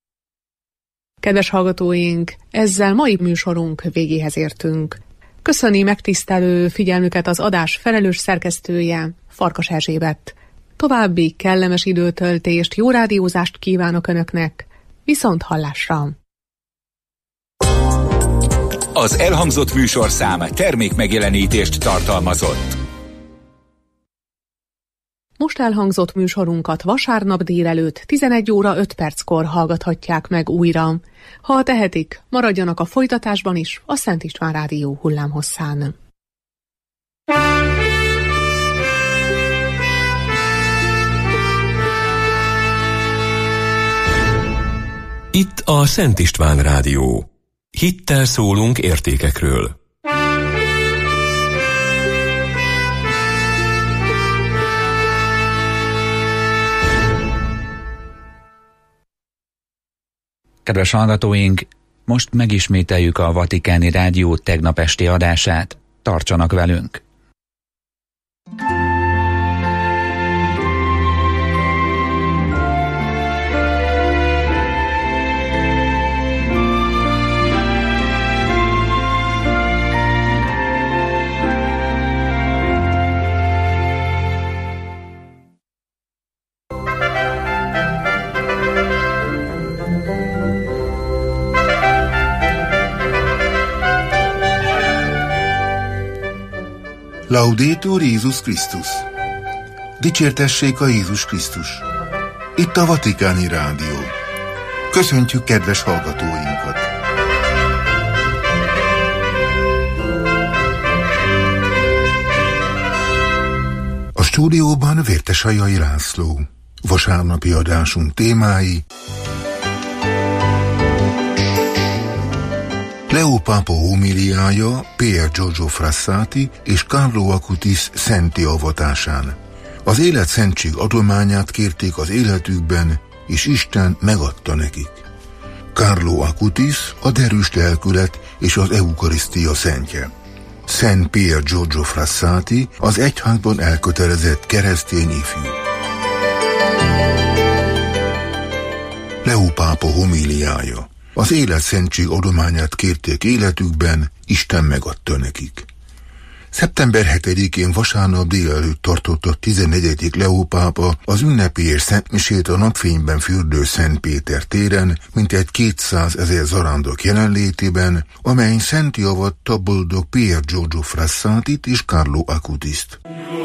Kedves hallgatóink, ezzel mai műsorunk végéhez értünk. Köszöni megtisztelő figyelmüket az adás felelős szerkesztője, Farkas Erzsébet. További kellemes időtöltést, jó rádiózást kívánok Önöknek. Viszont hallásra! Az elhangzott műsorszám termék megjelenítést tartalmazott. Most elhangzott műsorunkat vasárnap délelőtt tizenegy óra öt perckor hallgathatják meg újra. Ha tehetik, maradjanak a folytatásban is a Szent István Rádió hullámhosszán. Itt a Szent István Rádió. Hittel szólunk értékekről. Kedves hallgatóink, most megismételjük a Vatikáni Rádió tegnap esti adását. Tartsanak velünk! Laudetur Jézus Krisztus! Dicsértessék a Jézus Krisztus! Itt a Vatikáni Rádió. Köszöntjük kedves hallgatóinkat! A stúdióban Vértesajai László. Vasárnapi adásunk témái: Leo pápa homiliája Pier Giorgio Frassati és Carlo Acutis szenti avatásán. Az élet szentség adományát kérték az életükben, és Isten megadta nekik. Carlo Acutis a derűs lelkület és az eukarisztia szentje. Szent Pier Giorgio Frassati az egyházban elkötelezett keresztény ifjú. Leo pápa homiliája. Az élet szentség adományát kérték életükben, Isten megadta nekik. szeptember hetedikén vasárnap délelőtt tartott a tizennegyedik Leo pápa az ünnepélyes szentmisét a napfényben fürdő Szent Péter téren, mintegy kétszázezer zarándok jelenlétében, amelyen szenti avatta boldog Pier Giorgio Frassatit és Carlo Acutist.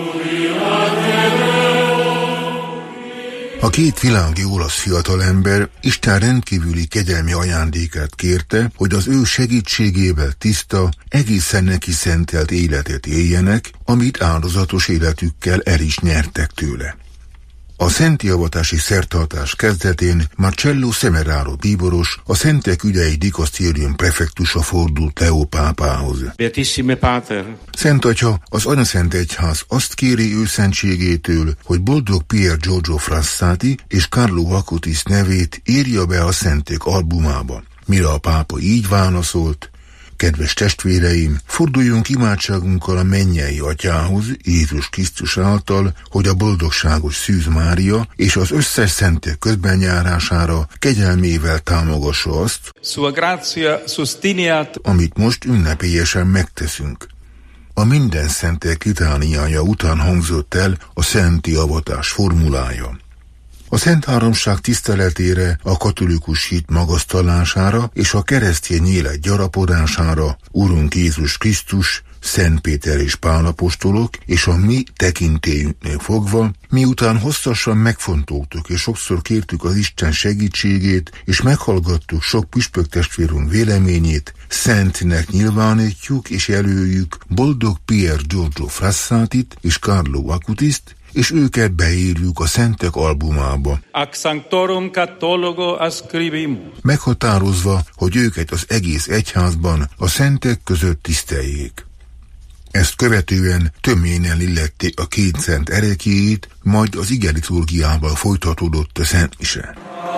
A két világi olasz fiatalember Isten rendkívüli kegyelmi ajándékát kérte, hogy az ő segítségével tiszta, egészen neki szentelt életet éljenek, amit áldozatos életükkel el is nyertek tőle. A szenti avatási szertartás kezdetén Marcello Semeraro bíboros, a Szentek ügyei dikasztérium prefektusa fordult Leo pápához. Beatissime Pater. Szent Atya, az Anyaszent Egyház azt kéri ő szentségétől, hogy boldog Pier Giorgio Frassati és Carlo Acutis nevét írja be a szentek albumába. Mire a pápa így válaszolt: kedves testvéreim, forduljunk imádságunkkal a mennyei Atyához, Jézus Krisztus által, hogy a boldogságos Szűz Mária és az összes szentek közbenjárására kegyelmével támogassa azt, Sua grazia sustiniat, amit most ünnepélyesen megteszünk. A minden szentek litániája után hangzott el a szenti avatás formulája. A Szent Háromság tiszteletére, a katolikus hit magasztalására és a keresztény élet gyarapodására Urunk Jézus Krisztus, Szent Péter és Pál apostolok és a mi tekintélyünknél fogva, miután hosszasan megfontoltuk és sokszor kértük az Isten segítségét, és meghallgattuk sok püspök testvérünk véleményét, szentnek nyilvánítjuk és jelöljük boldog Pier Giorgio Frassatit és Carlo Acutist, és őket beírjuk a szentek albumába. Ac sanctorum catalogo ascribimus. Meghatározva, hogy őket az egész egyházban a szentek között tiszteljék. Ezt követően töményen illették a két szent ereklyéjét, majd az ige liturgiával folytatódott a szentmise.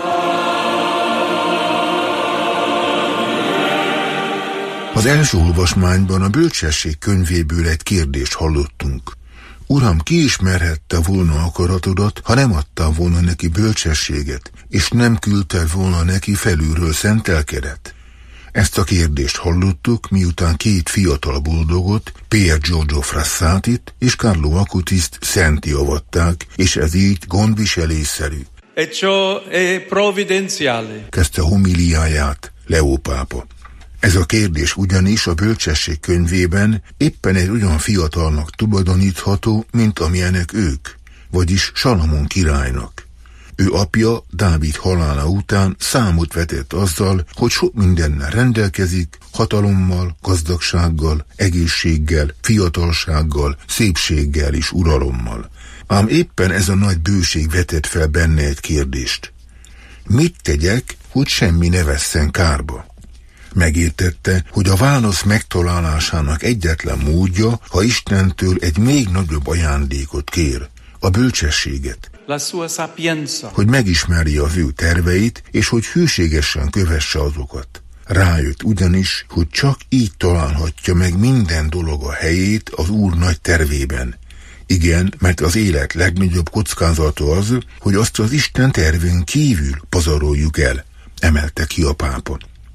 Az első olvasmányban a bölcsesség könyvéből egy kérdést hallottunk. Uram, ki ismerhette volna akaratodat, ha nem adtál volna neki bölcsességet, és nem küldted volna neki felülről szentelkedet? Ezt a kérdést hallottuk, miután két fiatal boldogot, Pier Giorgio Frassatit és Carlo Acutist szenti avatták, és ez így gondviselésszerű. E ciò è provvidenziale. Kezdte homiliáját Leo pápa. Ez a kérdés ugyanis a bölcsesség könyvében éppen egy olyan fiatalnak tulajdonítható, mint amilyenek ők, vagyis Salamon királynak. Ő apja Dávid halála után számot vetett azzal, hogy sok mindennel rendelkezik, hatalommal, gazdagsággal, egészséggel, fiatalsággal, szépséggel és uralommal. Ám éppen ez a nagy bőség vetett fel benne egy kérdést. Mit tegyek, hogy semmi ne vesszen kárba? Megértette, hogy a válasz megtalálásának egyetlen módja, ha Istentől egy még nagyobb ajándékot kér, a bölcsességet. La sua sapienza. Hogy megismerje az ő terveit, és hogy hűségesen kövesse azokat. Rájött ugyanis, hogy csak így találhatja meg minden dolog a helyét az Úr nagy tervében. Igen, mert az élet legnagyobb kockázata az, hogy azt az Isten tervén kívül pazaroljuk el, emelte ki a pápa.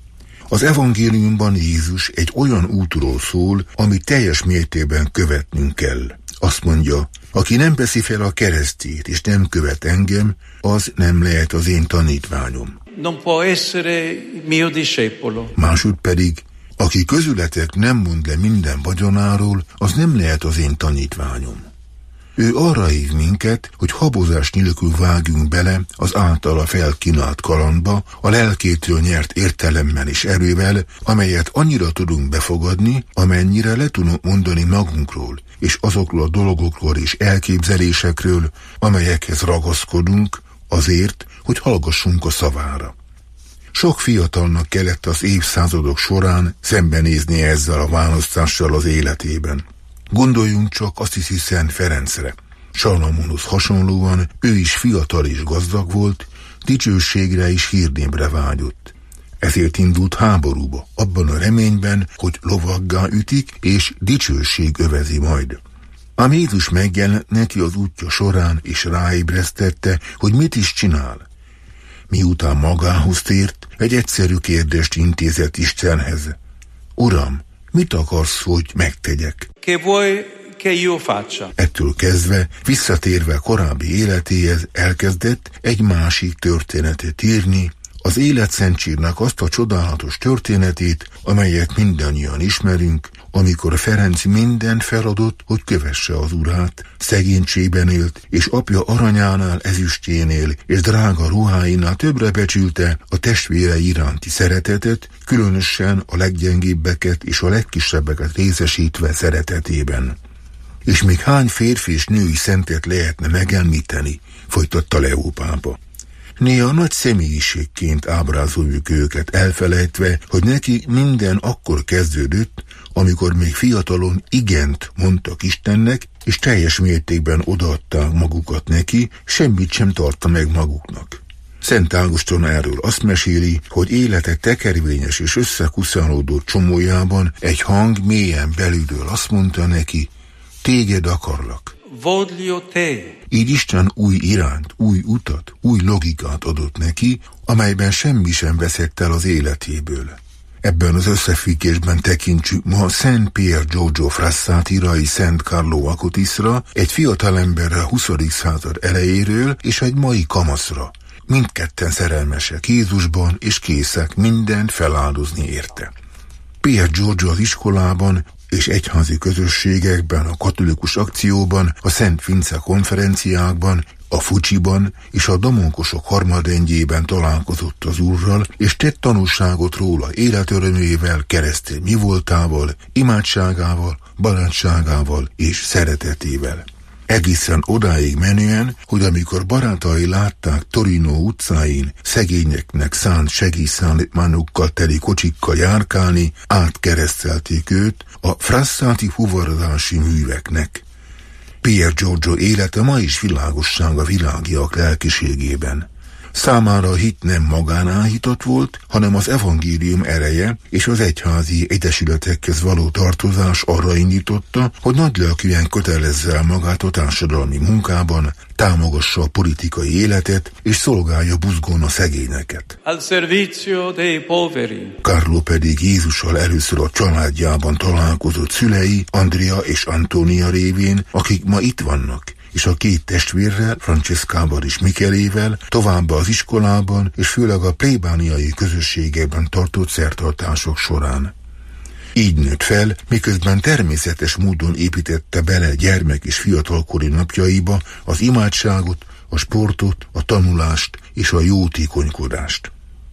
Az evangéliumban Jézus egy olyan útról szól, amit teljes mértékben követnünk kell. Azt mondja, aki nem veszi fel a keresztjét és nem követ engem, az nem lehet az én tanítványom. Non può essere mio discepolo. Másod pedig, aki közületek nem mond le minden vagyonáról, az nem lehet az én tanítványom. Ő arra hív minket, hogy habozás nélkül vágjunk bele az általa felkínált kalandba, a lelkétől nyert értelemmel és erővel, amelyet annyira tudunk befogadni, amennyire le tudunk mondani magunkról, és azokról a dolgokról és elképzelésekről, amelyekhez ragaszkodunk, azért, hogy hallgassunk a szavára. Sok fiatalnak kellett az évszázadok során szembenézni ezzel a választással az életében. Gondoljunk csak Assisi Szent Ferencre. Salamonhoz hasonlóan ő is fiatal és gazdag volt, dicsőségre és hírnémre vágyott. Ezért indult háborúba, abban a reményben, hogy lovaggá ütik, és dicsőség övezi majd. Ám Jézus megjelent neki az útja során, és ráébresztette, hogy mit is csinál. Miután magához tért, egy egyszerű kérdést intézett Istenhez. Uram, mit akarsz, hogy megtegyek? Che vuoi che io faccia? Ettől kezdve, visszatérve korábbi életéhez elkezdett egy másik történetet írni, az életszentségnek azt a csodálatos történetét, amelyet mindannyian ismerünk, amikor Ferenc mindent feladott, hogy kövesse az urát, szegénységben élt, és apja aranyánál, ezüstjénél és drága ruháinál többre becsülte a testvére iránti szeretetet, különösen a leggyengébbeket és a legkisebbeket részesítve szeretetében. És még hány férfi és női szentet lehetne megemlíteni, folytatta Leó pápa. Néha nagy személyiségként ábrázoljuk őket, elfelejtve, hogy neki minden akkor kezdődött, amikor még fiatalon igent mondtak Istennek, és teljes mértékben odaadták magukat neki, semmit sem tartta meg maguknak. Szent Ágoston erről azt meséli, hogy élete tekervényes és összekuszálódó csomójában egy hang mélyen belülről azt mondta neki, téged akarlak. Voglio te. Így Isten új irányt, új utat, új logikát adott neki, amelyben semmi sem veszett el az életéből. Ebben az összefüggésben tekintsük ma Szent Pier Giorgio Frassatirai Szent Carlo Acutisra, egy fiatalemberre a huszadik század elejéről és egy mai kamaszra. Mindketten szerelmesek Jézusban és készek mindent feláldozni érte. Pier Giorgio az iskolában és egyházi közösségekben, a katolikus akcióban, a Szent Vince konferenciákban, a Fucsiban és a Domonkosok harmadrendjében találkozott az Úrral, és tett tanúságot róla életörömével, keresztény mi voltával, imádságával, barátságával és szeretetével. Egészen odáig menően, hogy amikor barátai látták Torino utcáin szegényeknek szánt segélyszállítmányokkal teli kocsikkal járkálni, átkeresztelték őt a Frassati fuvarozási műveknek. Pier Giorgio élete ma is világosság a világiak lelkiségében. Számára a hit nem magánáhított volt, hanem az evangélium ereje és az egyházi egyesületekhez való tartozás arra indította, hogy nagylelkűen kötelezze el magát a társadalmi munkában, támogassa a politikai életet és szolgálja buzgón a szegényeket. Al servizio dei poveri. Carlo pedig Jézussal először a családjában találkozott szülei, Andrea és Antonia révén, akik ma itt vannak, és a két testvérrel, Francescával és Michelével, továbbá az iskolában és főleg a plébániai közösségekben tartott szertartások során. Így nőtt fel, miközben természetes módon építette bele gyermek és fiatalkori napjaiba az imádságot, a sportot, a tanulást és a jótékonykodást.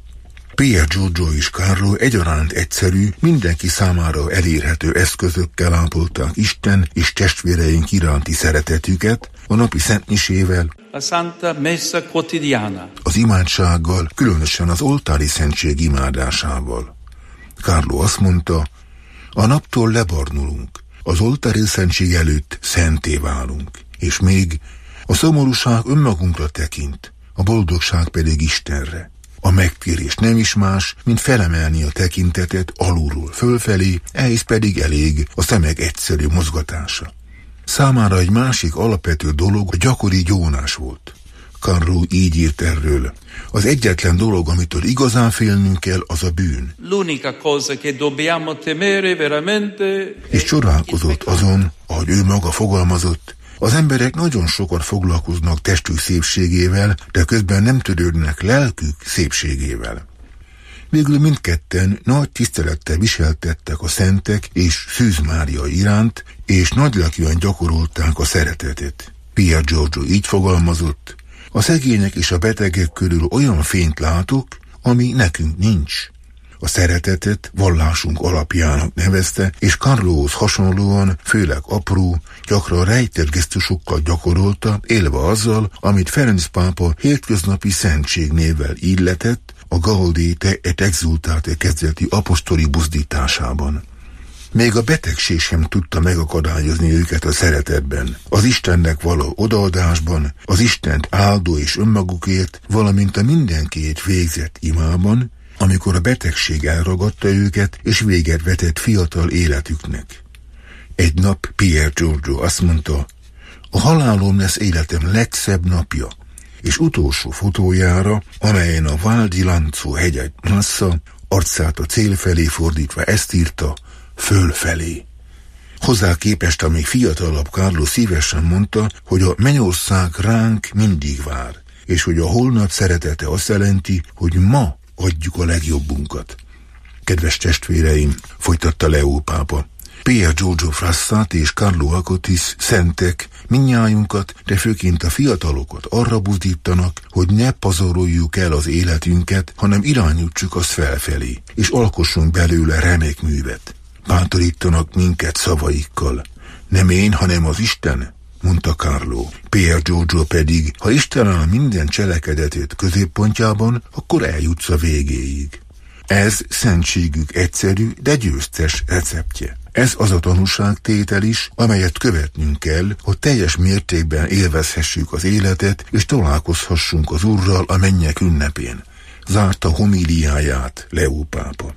Pier Giorgio és Carlo egyaránt egyszerű, mindenki számára elérhető eszközökkel ápolták Isten és testvéreink iránti szeretetüket, a napi szentmisével, la Santa Messa quotidiana, az imádsággal, különösen az oltári szentség imádásával. Carlo azt mondta, a naptól lebarnulunk, az oltári szentség előtt szenté válunk, és még a szomorúság önmagunkra tekint, a boldogság pedig Istenre. A megtérés nem is más, mint felemelni a tekintetet alulról fölfelé, ehhez pedig elég a szemek egyszerű mozgatása. Számára egy másik alapvető dolog a gyakori gyónás volt. Carlo így írt erről. Az egyetlen dolog, amitől igazán félnünk kell, az a bűn. L'unica cosa che dobbiamo temere veramente. És csodálkozott azon, ahogy ő maga fogalmazott, az emberek nagyon sokat foglalkoznak testük szépségével, de közben nem törődnek lelkük szépségével. Végül mindketten nagy tisztelettel viseltettek a szentek és Szűz Mária iránt, és nagylelkűen gyakorolták a szeretetet. Pier Giorgio így fogalmazott, a szegények és a betegek körül olyan fényt látok, ami nekünk nincs. A szeretetet vallásunk alapjának nevezte, és Carlóhoz hasonlóan, főleg apró, gyakran rejtett gesztusokkal gyakorolta, élve azzal, amit Ferenc pápa hétköznapi szentségnévvel illetett a Gaudete et Exsultate kezdeti apostoli buzdításában. Még a betegség sem tudta megakadályozni őket a szeretetben, az Istennek való odaadásban, az Istent áldó és önmagukért, valamint a mindenkiért végzett imában, amikor a betegség elragadta őket, és véget vetett fiatal életüknek. Egy nap Pier Giorgio azt mondta, a halálom lesz életem legszebb napja, és utolsó fotójára, amelyen a Val di Lanzo hegyet massza, arcát a cél felé fordítva ezt írta, fölfelé. Hozzá képest a még fiatalabb Carlo szívesen mondta, hogy a mennyország ránk mindig vár, és hogy a holnap szeretete azt jelenti, hogy ma adjuk a legjobbunkat. Kedves testvéreim, folytatta Leó pápa, Pier Giorgio Frassati és Carlo Acutis szentek mindnyájunkat, de főként a fiatalokat arra buzdítanak, hogy ne pazaroljuk el az életünket, hanem irányítsuk azt felfelé, és alkossunk belőle remek művet. Bátorítanak minket szavaikkal. Nem én, hanem az Isten, mondta Carlo. Pier Giorgio pedig, ha Isten áll minden cselekedetét középpontjában, akkor eljutsz a végéig. Ez szentségük egyszerű, de győztes receptje. Ez az a tanúságtétel is, amelyet követnünk kell, hogy teljes mértékben élvezhessük az életet, és találkozhassunk az Urral a mennyek ünnepén. Zárta homíliáját Leó pápa.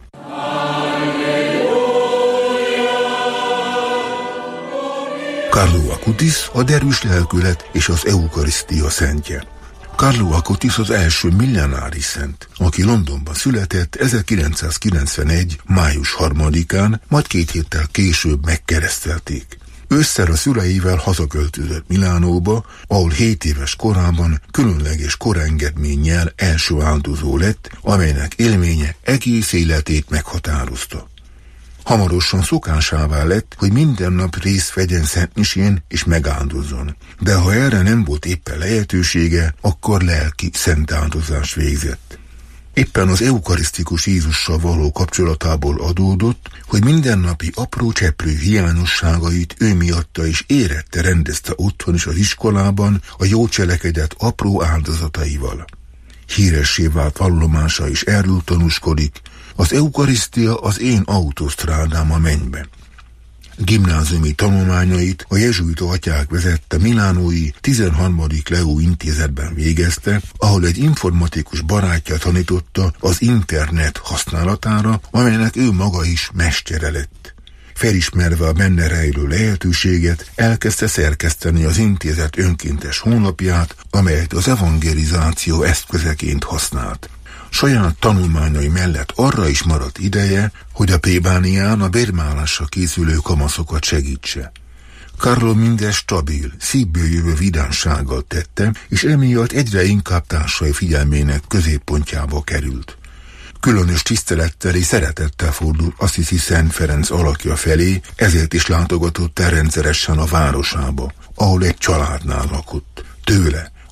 Carlo Acutis a derűs lelkület és az eukarisztia szentje. Carlo Acutis az első millenáris szent, aki Londonban született ezerkilencszázkilencvenegy. május harmadikán, majd két héttel később megkeresztelték. Ősszel a szüleivel hazaköltözött Milánóba, ahol hét éves korában különleges korengedménnyel első áldozó lett, amelynek élménye egész életét meghatározta. Hamarosan szokásává lett, hogy minden nap részt vegyen szentmisén és megáldozzon. De ha erre nem volt éppen lehetősége, akkor lelki szentáldozást végzett. Éppen az eukarisztikus Jézussal való kapcsolatából adódott, hogy mindennapi apró cseprő hiányosságait ő miatta is érette rendezte otthon is az iskolában a jó cselekedet apró áldozataival. Híressé vált vallomása is erről tanúskodik, az eukarisztia az én autósztrádám a mennybe. Gimnáziumi tanulmányait a jezsuita atyák vezette milánói tizenharmadik Leó intézetben végezte, ahol egy informatikus barátja tanította az internet használatára, amelynek ő maga is mestere lett. Felismerve a benne rejlő lehetőséget, elkezdte szerkeszteni az intézet önkéntes honlapját, amelyet az evangelizáció eszközeként használt. Saját tanulmányai mellett arra is maradt ideje, hogy a plébánián a bérmálásra készülő kamaszokat segítse. Carlo mindez stabil, szívből jövő vidánsággal tette, és emiatt egyre inkább társai figyelmének középpontjába került. Különös tisztelettel és szeretettel fordult Assisi Szent Ferenc alakja felé, ezért is látogatott el rendszeresen a városába, ahol egy családnál lakott. Tőle,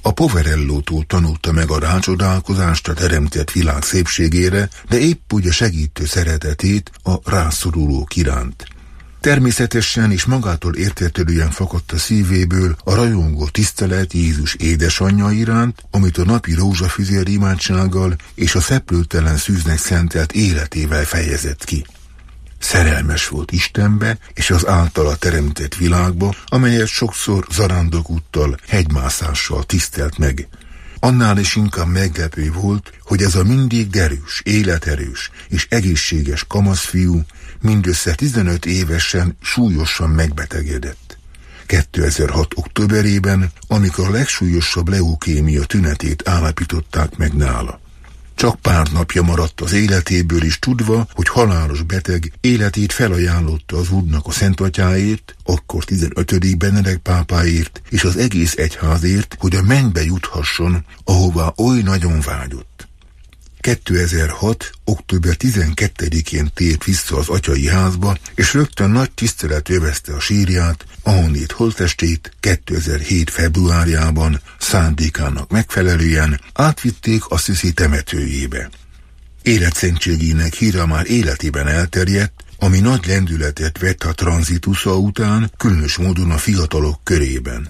A Poverellótól tanulta meg a rácsodálkozást a teremtett világ szépségére, de épp úgy a segítő szeretetét a rászorulók iránt. Természetesen és magától értetődően fakadt a szívéből a rajongó tisztelet Jézus édesanyja iránt, amit a napi rózsafüzér imádsággal és a szeplőtelen szűznek szentelt életével fejezett ki. Szerelmes volt Istenbe és az általa teremtett világba, amelyet sokszor zarándokúttal, hegymászással tisztelt meg. Annál is inkább meglepő volt, hogy ez a mindig derűs, életerős és egészséges kamaszfiú mindössze tizenöt évesen súlyosan megbetegedett. kétezer-hat októberében, amikor a legsúlyosabb leukémia tünetét állapították meg nála. Csak pár napja maradt az életéből is tudva, hogy halálos beteg életét felajánlotta az Úrnak a Szentatyáért, akkor tizenötödik Benedek pápáért és az egész egyházért, hogy a mennybe juthasson, ahová oly nagyon vágyott. kétezer-hat október tizenkettedikén tért vissza az atyai házba, és rögtön nagy tisztelet övezte a sírját, ahonnét holttestét kétezer-hét februárjában szándékának megfelelően átvitték Assisi temetőjébe. Életszentségének híre már életében elterjedt, ami nagy lendületet vett a tranzitusza után, különös módon a fiatalok körében.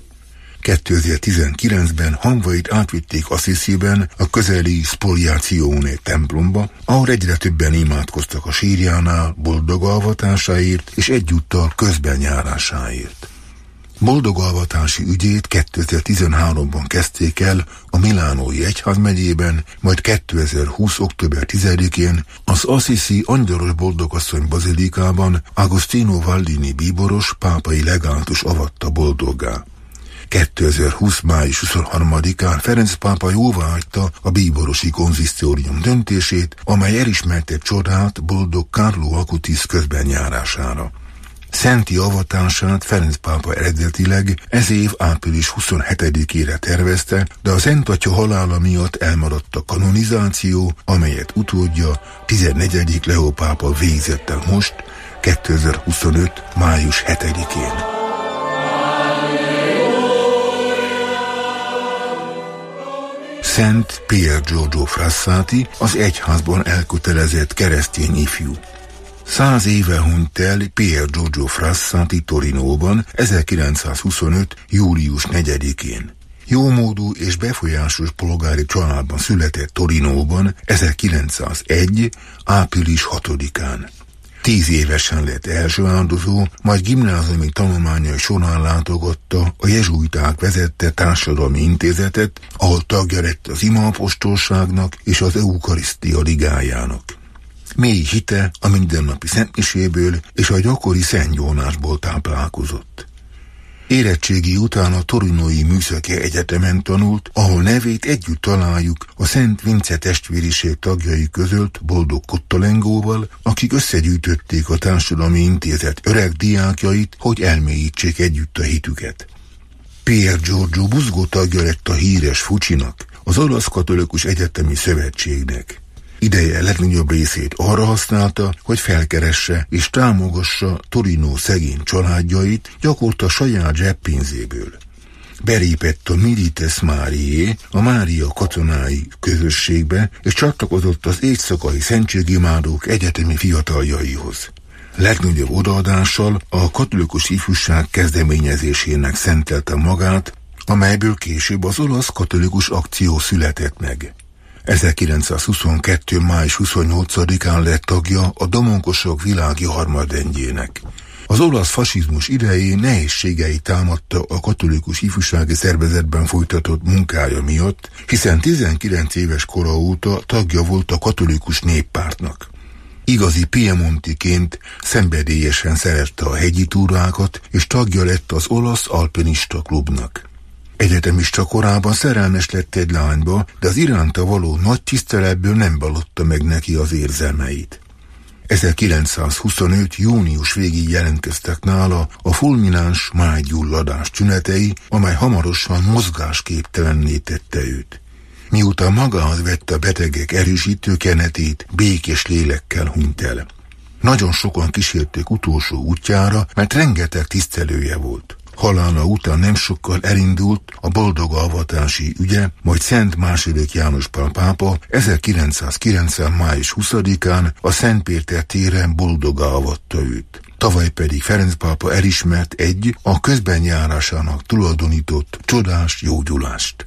kétezer-tizenkilencben hamvait átvitték Assisiben a közeli Spoliazione templomba, ahol egyre többen imádkoztak a sírjánál boldog alvatásáért és egyúttal közbenjárásáért. Boldog alvatási ügyét kétezer-tizenháromban kezdték el a Milánói Egyházmegyében, majd kétezer-húsz október tizedikén az Assisi Angyalos Boldogasszony bazilikában Agostino Valdini bíboros pápai legátus avatta boldoggá. kétezer-húsz május huszonharmadikán Ferenc pápa jóváhagyta a bíborosi konzisztórium döntését, amely elismerte csodát boldog Carlo Acutis közbenjárására. Szenti avatását Ferenc pápa eredetileg ez év április huszonhetedikére tervezte, de a Szent Atya halála miatt elmaradt a kanonizáció, amelyet utódja tizennegyedik Leó pápa végzett el most, kétezer-huszonöt május hetedikén. Szent Pier Giorgio Frassati az egyházban elkötelezett keresztény ifjú. Száz éve hunyt el Pier Giorgio Frassati Torinóban ezerkilencszázhuszonöt július negyedikén. Jómódú és befolyásos polgári családban született Torinóban ezerkilencszázegy április hatodikán. Tíz évesen lett első áldozó, majd gimnáziumi tanulmányai során látogatta a jezsuiták vezette társadalmi intézetet, ahol tagja lett az imaapostolságnak és az Eukarisztia ligájának. Mély hite a mindennapi szentmiséből és a gyakori szentgyónásból táplálkozott. Érettségi után a Torinói Műszaki Egyetemen tanult, ahol nevét együtt találjuk a Szent Vince testvériség tagjai között Boldog Kottalengóval, akik összegyűjtötték a Társadalmi Intézet öreg diákjait, hogy elmélyítsék együtt a hitüket. Pier Giorgio buzgó tagja lett a híres Fucsinak, az Olasz Katolikus Egyetemi Szövetségnek. Ideje legnagyobb részét arra használta, hogy felkeresse és támogassa Torinó szegény családjait, gyakorta saját zseppénzéből. Belépett a Milites Mariae, a Mária katonái közösségbe, és csatlakozott az éjszakai szentségimádók egyetemi fiataljaihoz. Legnagyobb odaadással a katolikus ifjúság kezdeményezésének szentelte magát, amelyből később az olasz katolikus akció született meg. ezerkilencszázhuszonkettő május huszonnyolcadikán lett tagja a Domonkosok világi harmadrendjének. Az olasz fasizmus idején nehézségei támadta a katolikus ifjúsági szervezetben folytatott munkája miatt, hiszen tizenkilenc éves kora óta tagja volt a katolikus néppártnak. Igazi piemontiként szenvedélyesen szerette a hegyi túrákat, és tagja lett az olasz alpinista klubnak. Egyetemista korában szerelmes lett egy lányba, de az iránta való nagy tiszteletből nem vallotta meg neki az érzelmeit. ezerkilencszázhuszonöt június végig jelentkeztek nála a fulmináns májgyulladás tünetei, amely hamarosan mozgásképtelenné tette őt. Miután magához vette a betegek erősítő kenetét, békés lélekkel hunyt el. Nagyon sokan kísérték utolsó útjára, mert rengeteg tisztelője volt. halála után nem sokkal elindult a boldogavatási ügye, majd Szent második János Pál pápa ezerkilencszázkilencven. május huszadikán a Szent Péter téren boldogá avatta őt. Tavaly pedig Ferenc pápa elismert egy a közbenjárásának tulajdonított csodás gyógyulást.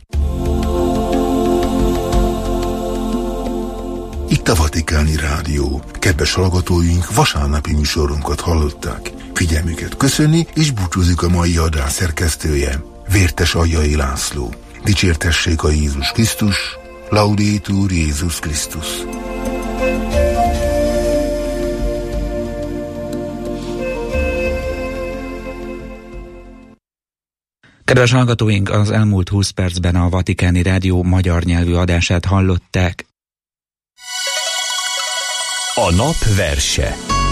Itt a Vatikáni Rádió. Kedves hallgatóink, vasárnapi műsorunkat hallották. Figyelmüket köszöni, és búcsúzik a mai adás szerkesztője, Vértes Aljai László. Dicsértessék a Jézus Krisztus, Laudetur Jézus Krisztus. Kedves hallgatóink, az elmúlt húsz percben a Vatikáni Rádió magyar nyelvű adását hallották. A nap verse.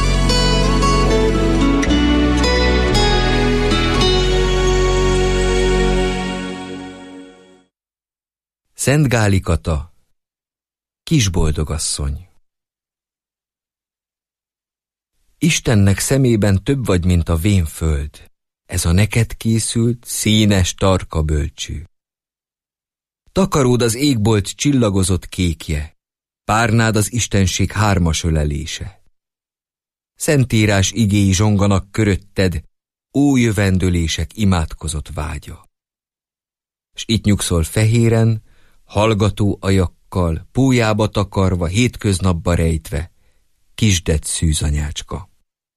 Szent Gáli Kata, kisboldogasszony. Istennek szemében több vagy, mint a vén föld. Ez a neked készült, színes tarka bölcső. Takaród az égbolt csillagozott kékje, párnád az istenség hármas ölelése. Szentírás igéi zsonganak körötted, ó jövendőlések imádkozott vágya. S itt nyugszol fehéren, hallgató ajakkal, pólyába takarva, hétköznapba rejtve, kisded szűzanyácska.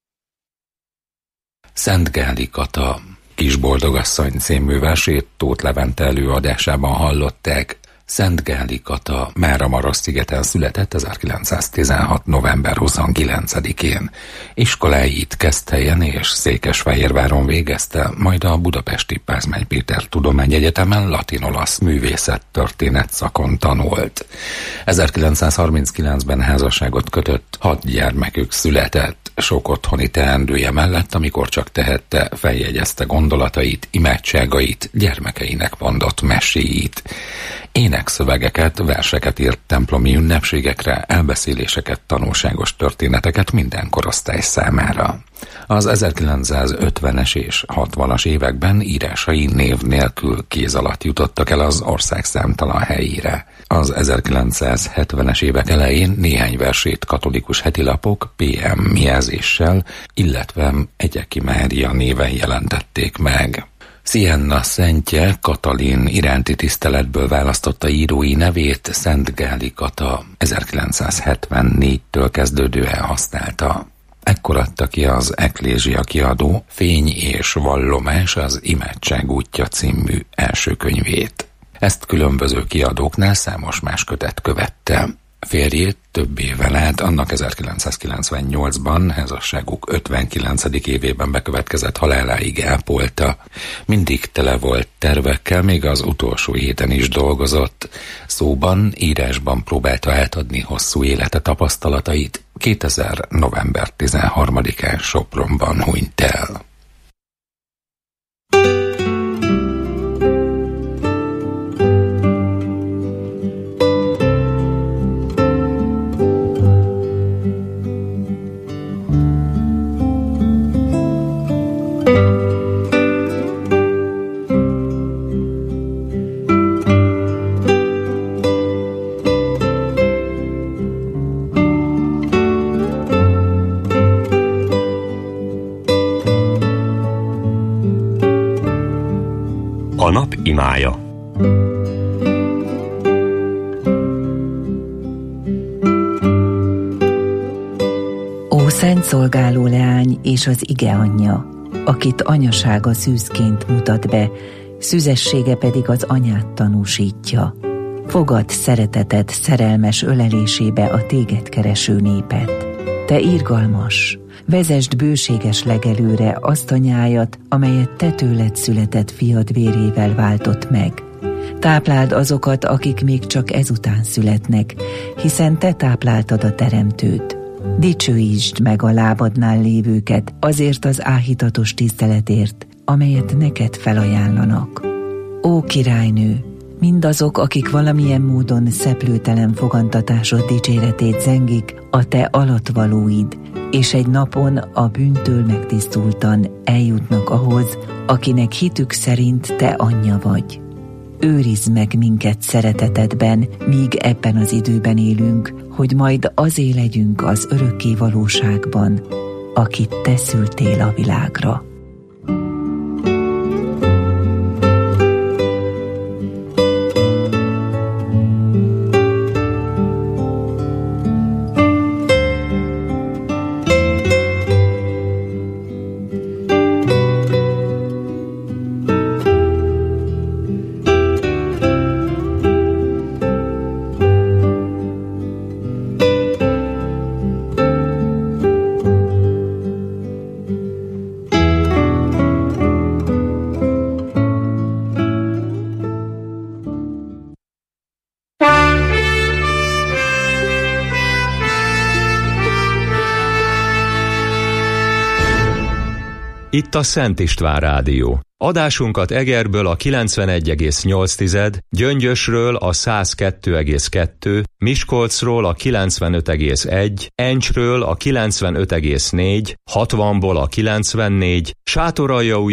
Szent Gáli Kata, kisboldogasszony című versét Tóth Levente előadásában hallották. Szent Gáli Kata Mára-Marosz-szigeten született ezerkilencszáztizenhat. november huszonkilencedikén. Iskoláit Keszthelyen és Székesfehérváron végezte, majd a budapesti Pázmány Péter Tudományegyetemen latin-olasz művészettörténet szakon tanult. ezerkilencszázharminckilencben házasságot kötött, hat gyermekük született. Sok otthoni teendője mellett, amikor csak tehette, feljegyezte gondolatait, imádságait, gyermekeinek mondott meséit. Énekszövegeket, verseket írt templomi ünnepségekre, elbeszéléseket, tanulságos történeteket minden korosztály számára. Az ezerkilencszázötvenes és hatvanas években írásai név nélkül kéz alatt jutottak el az ország számtalan helyére. Az ezerkilencszázhetvenes évek elején néhány versét katolikus hetilapok pé em jelzéssel, illetve Egyeki Mária néven jelentették meg. Sienna szentje Katalin iránti tiszteletből választotta írói nevét Szent Gáli Kata ezerkilencszázhetvennégytől kezdődően használta. Ekkor adta ki az Eklézsia kiadó Fény és vallomás az imádság útja című első könyvét. Ezt különböző kiadóknál számos más kötet követte. Férjét több évvel át, annak ezerkilencszázkilencvennyolcban házasságuk ötvenkilencedik évében bekövetkezett haláláig ápolta. Mindig tele volt tervekkel, még az utolsó héten is dolgozott. Szóban, írásban próbálta átadni hosszú élete tapasztalatait. kétezer. november tizenharmadikán Sopronban hunyt el. A nap imája. Ó szent szolgáló leány és az ige anyja, akit anyasága szűzként mutat be, szüzessége pedig az anyát tanúsítja. Fogad szereteted szerelmes ölelésébe a téged kereső népet. Te irgalmas, vezesd bőséges legelőre azt a nyájat, amelyet te tőled született fiad vérével váltott meg. Tápláld azokat, akik még csak ezután születnek, hiszen te tápláltad a teremtőt. Dicsőítsd meg a lábadnál lévőket azért az áhítatos tiszteletért, amelyet neked felajánlanak. Ó királynő, mindazok, akik valamilyen módon szeplőtelen fogantatásod dicséretét zengik, a te alattvalóid, és egy napon a bűntől megtisztultan eljutnak ahhoz, akinek hitük szerint te anyja vagy. Őrizd meg minket szeretetedben, míg ebben az időben élünk, hogy majd azé legyünk az örökké valóságban, akit te szültél a világra. Itt a Szent István Rádió. Adásunkat Egerből a kilencvenegy egész nyolc, Gyöngyösről a száz kettő egész kettő, Miskolcról a kilencvenöt egész egy, Encsről a kilencvenöt egész négy, hatvanból a kilencvennégy, Sátoraljaúj